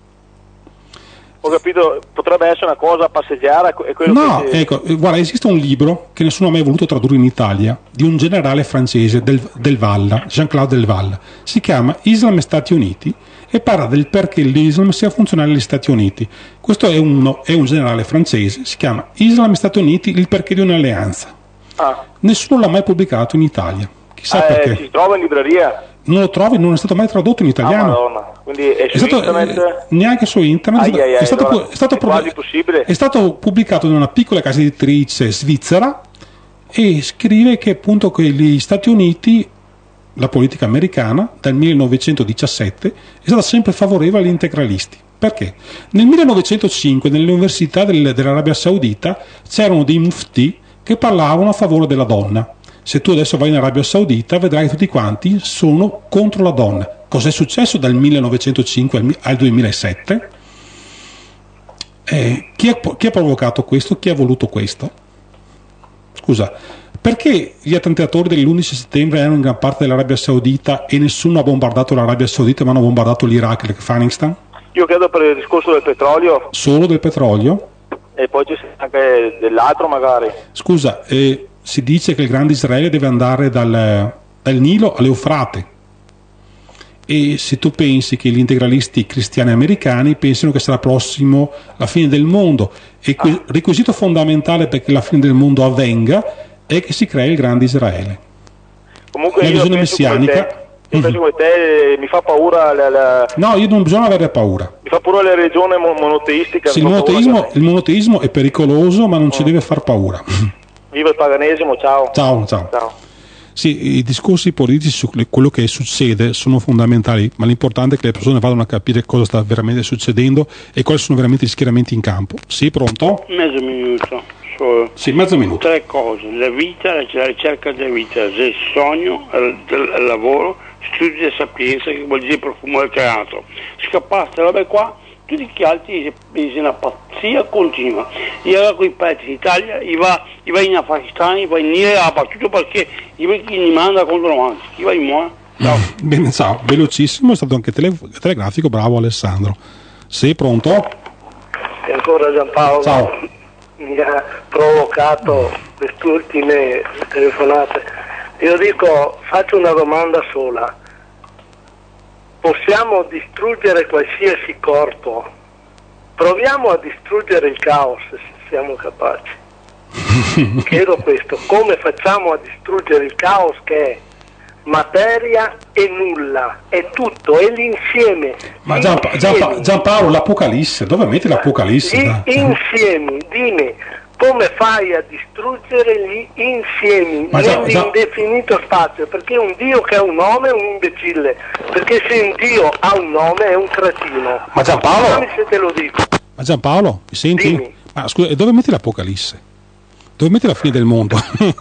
Speaker 10: Ho capito, potrebbe essere una cosa passeggera. È quello
Speaker 1: no,
Speaker 10: che...
Speaker 1: ecco, guarda, esiste un libro che nessuno ha mai voluto tradurre in Italia, di un generale francese, del, del Valla, Jean-Claude Del Valla. Si chiama Islam e Stati Uniti e parla del perché l'Islam sia funzionale negli Stati Uniti. Questo è, uno, è un generale francese, si chiama Islam e Stati Uniti, il perché di un'alleanza. Ah. Nessuno l'ha mai pubblicato in Italia. Chissà
Speaker 10: eh,
Speaker 1: perché.
Speaker 10: Si trova in libreria?
Speaker 1: Non lo trovi, non è stato mai tradotto in italiano.
Speaker 10: Ah, Madonna. Quindi è su
Speaker 1: è stato,
Speaker 10: internet?
Speaker 1: Eh, neanche su internet.
Speaker 10: Ai, ai, ai,
Speaker 1: è, stato,
Speaker 10: allora,
Speaker 1: è, stato
Speaker 10: è quasi possibile.
Speaker 1: È stato pubblicato in una piccola casa editrice svizzera e scrive che appunto che gli Stati Uniti, la politica americana, dal millenovecentodiciassette è stata sempre favorevole agli integralisti. Perché? Nel millenovecentocinque nelle università del, dell'Arabia Saudita c'erano dei mufti che parlavano a favore della donna. Se tu adesso vai in Arabia Saudita vedrai che tutti quanti sono contro la donna. Cos'è successo dal millenovecentocinque al duemilasette? Eh, chi, ha, chi ha provocato questo? Chi ha voluto questo? Scusa, Perché gli attentatori dell'undici settembre erano in gran parte dell'Arabia Saudita e nessuno ha bombardato l'Arabia Saudita ma hanno bombardato l'Iraq e l'Afghanistan?
Speaker 10: Io credo per il discorso del petrolio.
Speaker 1: Solo del petrolio?
Speaker 10: E poi ci sarà anche dell'altro magari.
Speaker 1: Scusa, eh, si dice che il grande Israele deve andare dal, dal Nilo all'Eufrate. E se tu pensi che gli integralisti cristiani americani pensano che sarà prossimo la fine del mondo e il ah. requisito fondamentale perché la fine del mondo avvenga è che si crei il grande Israele.
Speaker 10: Comunque
Speaker 1: la visione messianica.
Speaker 10: Io penso come te, mi fa paura la, la...
Speaker 1: No, io non bisogna avere paura.
Speaker 10: Mi fa paura la religione monoteistica.
Speaker 1: Sì, il, monoteismo, che... il monoteismo è pericoloso, ma non mm. ci deve far paura.
Speaker 10: Viva il paganesimo, ciao.
Speaker 1: Ciao, ciao. ciao. Sì, i discorsi politici su quello che succede sono fondamentali, ma l'importante è che le persone vadano a capire cosa sta veramente succedendo e quali sono veramente gli schieramenti in campo. Sì, pronto?
Speaker 5: Mezzo minuto. Solo.
Speaker 1: Sì, mezzo minuto.
Speaker 5: Tre cose: la vita, la ricerca della vita, il sogno, il, il lavoro, studio e sapienza, che vuol dire profumo del creato. Scappaste robe qua, tutti gli altri è una pazzia continua. Io ero con i pezzi d'Italia, io va, io va in Afghanistan, io va in Iraq, tutto perché io mi manda contro avanti. Io va in Moa. Ciao.
Speaker 1: Bene, ciao, velocissimo, è stato anche tele, telegrafico, bravo Alessandro. Sei pronto?
Speaker 2: E ancora Giampaolo.
Speaker 1: Ciao.
Speaker 2: Mi ha provocato queste ultime telefonate. Io dico, faccio una domanda sola. Possiamo distruggere qualsiasi corpo? Proviamo a distruggere il caos se siamo capaci. Chiedo questo, come facciamo a distruggere il caos che è materia e nulla, è tutto, è l'insieme.
Speaker 1: Ma Gianpa- Gianpa- Giampaolo, l'Apocalisse, dove metti l'Apocalisse?
Speaker 2: Gli insiemi, dimmi, come fai a distruggere gli insiemi
Speaker 1: Ma già-
Speaker 2: nell'indefinito spazio? Perché un Dio che ha un nome è un imbecille, perché se un Dio ha un nome è un cretino.
Speaker 1: Ma Giampaolo,
Speaker 2: se te lo dico.
Speaker 1: Ma Giampaolo, mi senti?
Speaker 2: Dimmi.
Speaker 1: Ma scusa, e dove metti l'Apocalisse? Dove metti la fine del mondo?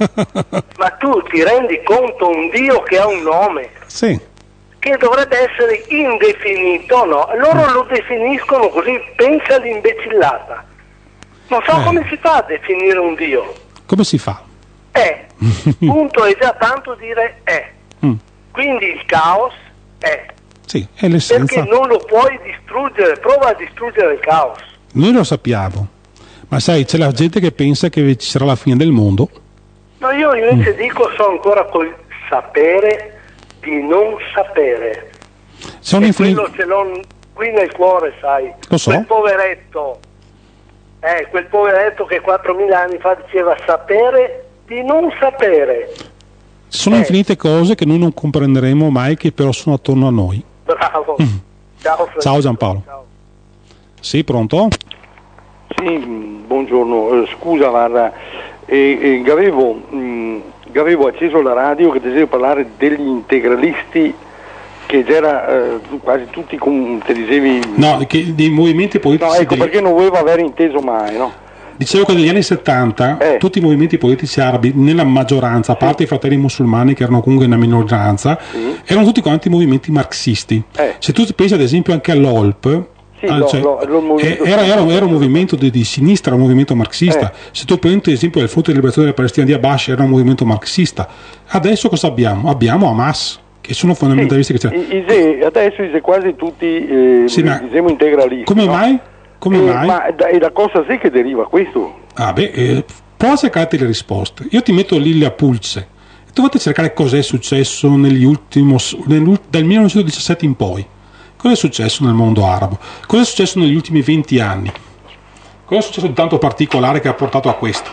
Speaker 2: Ma tu ti rendi conto un Dio che ha un nome?
Speaker 1: Sì.
Speaker 2: Che dovrebbe essere indefinito, no? Loro lo definiscono così, pensa all'imbecillata. Non so
Speaker 1: eh.
Speaker 2: come si fa a definire un Dio.
Speaker 1: Come si fa?
Speaker 2: È. Punto, è già tanto dire è.
Speaker 1: Mm.
Speaker 2: Quindi il caos è.
Speaker 1: Sì, è l'essenza.
Speaker 2: Perché non lo puoi distruggere, prova a distruggere il caos.
Speaker 1: Noi lo sappiamo. Ma sai, c'è la gente che pensa che ci sarà la fine del mondo.
Speaker 2: No, io invece mm. dico, sono ancora col sapere di non sapere.
Speaker 1: Sono
Speaker 2: e
Speaker 1: infin-
Speaker 2: quello ce l'ho qui nel cuore, sai.
Speaker 1: Lo so.
Speaker 2: Quel poveretto, eh, quel poveretto che quattromila anni fa diceva sapere di non sapere.
Speaker 1: Sono eh. infinite cose che noi non comprenderemo mai, che però sono attorno a noi.
Speaker 2: Bravo.
Speaker 1: Mm.
Speaker 2: Ciao, Francesco.
Speaker 1: Ciao Giampaolo.
Speaker 2: Ciao.
Speaker 1: Sì, pronto?
Speaker 11: Sì, buongiorno, eh, scusa guarda, eh, eh, avevo, mh, avevo acceso la radio che desidero parlare degli integralisti, che c'era eh, quasi tutti con, te dicevi...
Speaker 1: No, che dei movimenti politici...
Speaker 11: No, ecco
Speaker 1: dei...
Speaker 11: perché non volevo aver inteso mai, no?
Speaker 1: Dicevo che negli anni settanta eh. tutti i movimenti politici arabi, nella maggioranza, a parte sì. i fratelli musulmani che erano comunque una minoranza, sì. erano tutti quanti movimenti marxisti. Eh. Se tu pensi ad esempio anche all'O L P...
Speaker 11: Sì, ah, cioè, lo, lo, lo
Speaker 1: era, era, era un movimento di, di sinistra, un movimento marxista. Eh. Se tu prendi ad esempio il Fronte di Liberazione della Palestina di Abbas, era un movimento marxista. Adesso cosa abbiamo? Abbiamo Hamas, che sono fondamentalisti.
Speaker 11: Sì,
Speaker 1: che
Speaker 11: ise, adesso ise quasi tutti eh,
Speaker 1: sì,
Speaker 11: diciamo integralisti.
Speaker 1: Come
Speaker 11: no?
Speaker 1: mai? Come
Speaker 11: eh,
Speaker 1: mai?
Speaker 11: Ma da, da cosa sei che deriva questo?
Speaker 1: Ah beh, eh, prova a cercarti le risposte. Io ti metto lì a pulse. Tu vai a cercare cos'è successo negli ultimi, dal millenovecentodiciassette in poi. Cosa è successo nel mondo arabo? Cosa è successo negli ultimi venti anni? Cosa è successo di tanto particolare che ha portato a questo?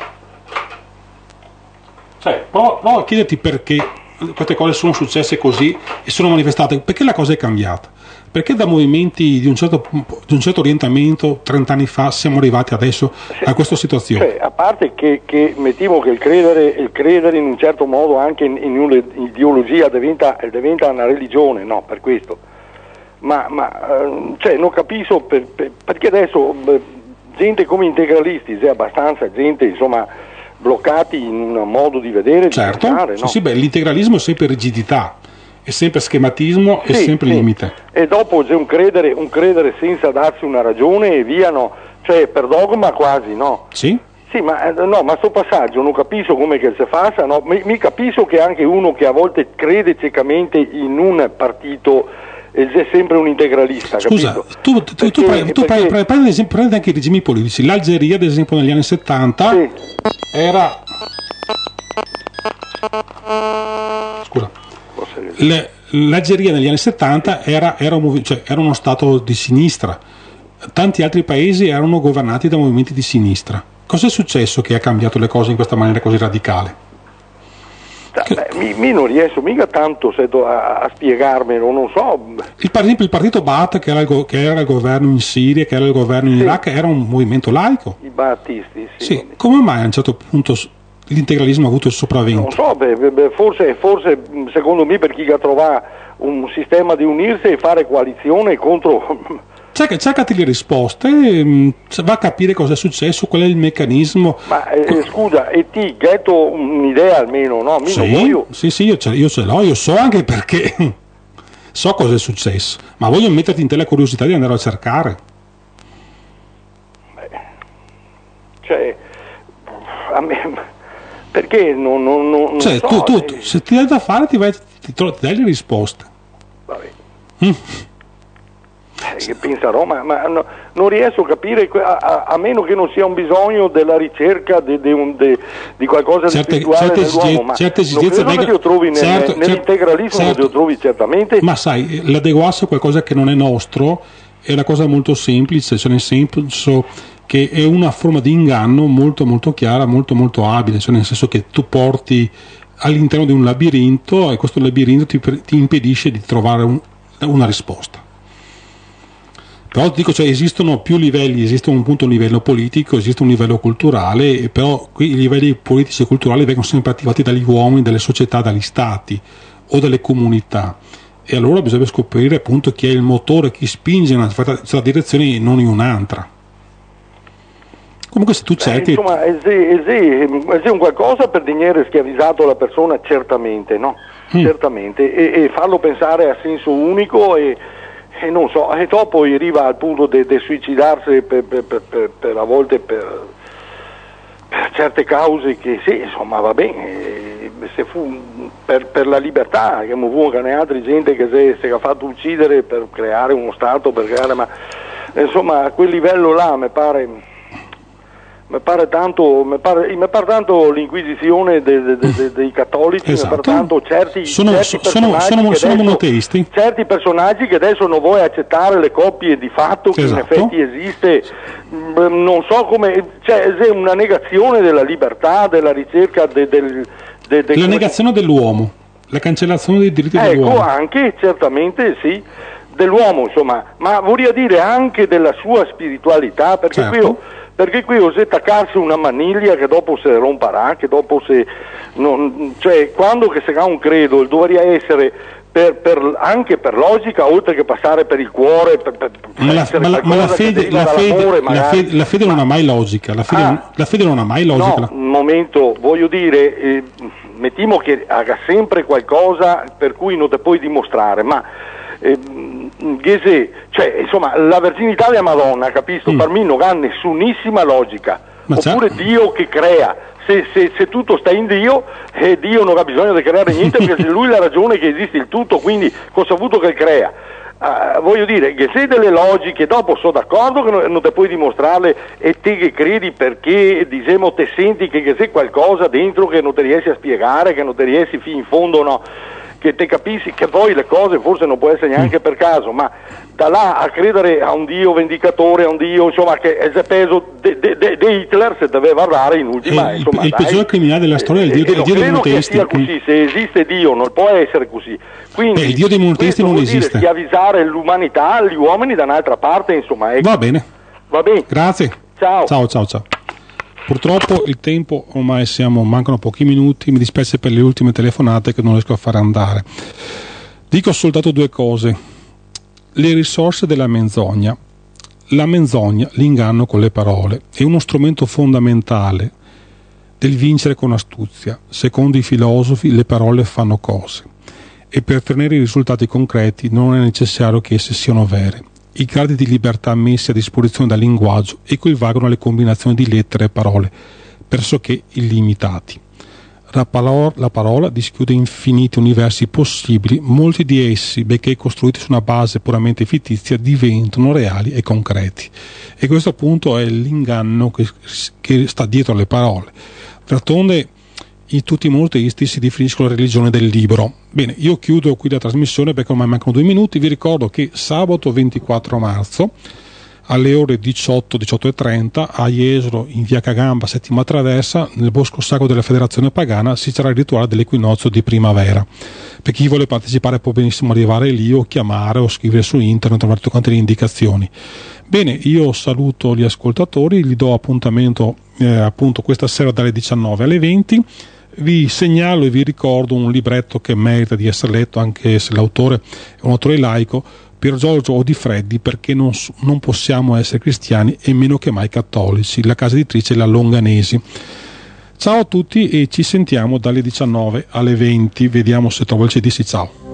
Speaker 1: Cioè, prova, prova a chiederti perché queste cose sono successe così e sono manifestate. Perché la cosa è cambiata? Perché da movimenti di un certo, di un certo orientamento trent'anni fa siamo arrivati adesso a questa situazione?
Speaker 11: Cioè, a parte che, che mettiamo che il credere, il credere in un certo modo anche in, in un'ideologia diventa, diventa una religione, no, per questo. Ma, ma cioè, non capisco per, per, perché adesso gente come integralisti, c'è abbastanza gente insomma bloccati in un modo di vedere,
Speaker 1: certo,
Speaker 11: di pensare,
Speaker 1: sì,
Speaker 11: no?
Speaker 1: Sì, beh, l'integralismo è sempre rigidità, è sempre schematismo, è
Speaker 11: sì,
Speaker 1: sempre
Speaker 11: sì.
Speaker 1: limite.
Speaker 11: E dopo c'è un credere, un credere senza darsi una ragione e via, no? Cioè per dogma quasi, no?
Speaker 1: Sì.
Speaker 11: Sì, ma no, ma sto passaggio non capisco come che si faccia, no? mi, mi capisco che anche uno che a volte crede ciecamente in un partito è sempre un integralista.
Speaker 1: Scusa,
Speaker 11: capito?
Speaker 1: tu, tu,
Speaker 11: perché,
Speaker 1: tu, prendi, tu
Speaker 11: perché...
Speaker 1: prendi, prendi, esempio, prendi anche i regimi politici. L'Algeria, ad esempio, negli anni settanta sì. era... Scusa. Le, L'Algeria negli anni settanta era, era, un, cioè, era uno stato di sinistra. Tanti altri paesi erano governati da movimenti di sinistra. Cos'è successo che ha cambiato le cose in questa maniera così radicale?
Speaker 11: Beh, mi, mi non riesco mica tanto a, a spiegarmelo, non so.
Speaker 1: Il, per esempio il partito Baath, che era, il, che era il governo in Siria, che era il governo in sì. Iraq, era un movimento laico.
Speaker 11: I baattisti, sì.
Speaker 1: sì. Come mai a un certo punto l'integralismo ha avuto il sopravvento?
Speaker 11: Non so, beh, beh, forse, forse secondo me per chi ha trovato un sistema di unirsi e fare coalizione contro...
Speaker 1: Cercati le risposte, va a capire cosa è successo, qual è il meccanismo.
Speaker 11: Ma eh, scusa, e ti getto un'idea almeno, no? Mi
Speaker 1: sì,
Speaker 11: voglio...
Speaker 1: sì, sì, io ce, io ce l'ho, io so anche perché so cosa è successo, ma voglio metterti in te la curiosità di andare a cercare.
Speaker 11: Beh, cioè, a me, perché non, non, non
Speaker 1: cioè,
Speaker 11: so,
Speaker 1: tu, tu,
Speaker 11: eh...
Speaker 1: tu, se ti dai da fare ti, vai, ti, ti dai le risposte.
Speaker 11: Vabbè.
Speaker 1: Mm.
Speaker 11: Che penserò, ma, ma no, non riesco a capire, a, a, a meno che non sia un bisogno della ricerca di de, de, di qualcosa
Speaker 1: certe,
Speaker 11: di spirituale
Speaker 1: certe
Speaker 11: nell'uomo, ma
Speaker 1: certe
Speaker 11: non credo
Speaker 1: mega...
Speaker 11: che lo trovi nel,
Speaker 1: certo,
Speaker 11: nell'integralismo, certo. Lo trovi certamente.
Speaker 1: Ma sai, l'adeguarsi a qualcosa che non è nostro è una cosa molto semplice, cioè nel senso che è una forma di inganno molto molto chiara, molto molto abile, cioè nel senso che tu porti all'interno di un labirinto e questo labirinto ti, ti impedisce di trovare un, una risposta. Però dico, cioè, esistono più livelli, esiste un punto un livello politico, esiste un livello culturale, però qui i livelli politici e culturali vengono sempre attivati dagli uomini, dalle società, dagli stati o dalle comunità, e allora bisogna scoprire appunto chi è il motore, chi spinge in una certa direzione e non in un'altra. Comunque se tu cerchi...
Speaker 11: Beh, insomma, è un qualcosa per tenere schiavizzato la persona, certamente, no? Mm. Certamente, e, e farlo pensare a senso unico e... E non so, e dopo arriva al punto di suicidarsi per, per, per, per, per a volte per, per certe cause che sì, insomma va bene, se fu per, per la libertà, che non fu che altre gente che si, si è fatto uccidere per creare uno Stato, per creare, ma insomma a quel livello là mi pare... Mi pare tanto, mi pare, mi pare tanto l'inquisizione de, de, de, de, dei cattolici,
Speaker 1: esatto.
Speaker 11: Mi pare tanto certi,
Speaker 1: sono,
Speaker 11: certi
Speaker 1: sono,
Speaker 11: personaggi
Speaker 1: sono,
Speaker 11: che
Speaker 1: sono
Speaker 11: adesso,
Speaker 1: monoteisti.
Speaker 11: certi personaggi che adesso non vuoi accettare le coppie di fatto che esatto. in effetti esiste, non so come, cioè è una negazione della libertà, della ricerca de, del, de, de,
Speaker 1: la negazione dell'uomo, la cancellazione dei diritti
Speaker 11: ecco,
Speaker 1: dell'uomo.
Speaker 11: Ecco, anche certamente sì, dell'uomo insomma, ma vorrei dire anche della sua spiritualità, perché
Speaker 1: certo.
Speaker 11: qui io perché qui osè attaccarsi una maniglia che dopo si romperà, che dopo se non, cioè quando che si ha un credo dovrebbe essere per, per, anche per logica, oltre che passare per il cuore, per, per,
Speaker 1: ma, la, ma, la, ma la fede, la fede, la fede, la fede non ha mai logica, la fede, ah, la fede non ha mai logica.
Speaker 11: No, un momento, voglio dire, eh, mettiamo che haga sempre qualcosa per cui non te puoi dimostrare, ma eh, cioè insomma la verginità della Madonna, capisco, mm. per me non ha nessunissima logica. Ma oppure certo. Dio che crea, se, se, se tutto sta in Dio, eh, Dio non ha bisogno di creare niente perché se lui ha ragione che esiste il tutto, quindi cosa ha avuto che crea? Uh, voglio dire che se delle logiche dopo sono d'accordo che non, non te puoi dimostrarle e te che credi perché diciamo te senti che, che c'è qualcosa dentro che non ti riesci a spiegare, che non ti riesci fino in fondo, no, che te capisci che poi le cose forse non può essere neanche per caso, ma da là a credere a un Dio vendicatore, a un Dio insomma che è il peso di Hitler se doveva parlare in ultima
Speaker 1: il,
Speaker 11: insomma,
Speaker 1: il
Speaker 11: dai,
Speaker 1: peggior criminale della storia è il Dio,
Speaker 11: eh,
Speaker 1: il Dio dei monoteisti.
Speaker 11: Non credo che sia così, se esiste Dio non può essere così, quindi
Speaker 1: eh, il Dio dei monoteisti non esiste,
Speaker 11: schiavizzare l'umanità, gli uomini da un'altra parte insomma ecco.
Speaker 1: Va bene,
Speaker 11: va bene,
Speaker 1: grazie,
Speaker 11: ciao
Speaker 1: ciao ciao ciao. Purtroppo il tempo ormai siamo, mancano pochi minuti, mi dispiace per le ultime telefonate che non riesco a fare andare. Dico soltanto due cose: le risorse della menzogna. La menzogna, l'inganno con le parole, è uno strumento fondamentale del vincere con astuzia. Secondo i filosofi le parole fanno cose e per ottenere i risultati concreti non è necessario che esse siano vere. i gradi di libertà messi a disposizione dal linguaggio equivalgono alle combinazioni di lettere e parole, pressoché illimitati. La parola, la parola dischiude infiniti universi possibili, molti di essi, benché costruiti su una base puramente fittizia, diventano reali e concreti. E questo appunto è l'inganno che, che sta dietro alle parole. D'altronde in tutti i monoteisti si definisce la religione del libro. Bene, io chiudo qui la trasmissione perché ormai mancano due minuti. Vi ricordo che sabato ventiquattro marzo alle ore diciotto, diciotto e trenta a Jesolo, in via Cagamba, settima traversa, nel Bosco Sacro della Federazione Pagana, si sarà il rituale dell'equinozio di primavera. Per chi vuole partecipare può benissimo arrivare lì o chiamare o scrivere su internet, trovare tutte quante le indicazioni. Bene, io saluto gli ascoltatori, gli do appuntamento eh, appunto questa sera dalle diciannove alle venti. Vi segnalo e vi ricordo un libretto che merita di essere letto, anche se l'autore è un autore laico, Pier Giorgio Odifreddi, perché non, non possiamo essere cristiani e meno che mai cattolici. La casa editrice è la Longanesi. Ciao a tutti e ci sentiamo dalle diciannove alle venti. Vediamo se trovo il C D. Sì, ciao.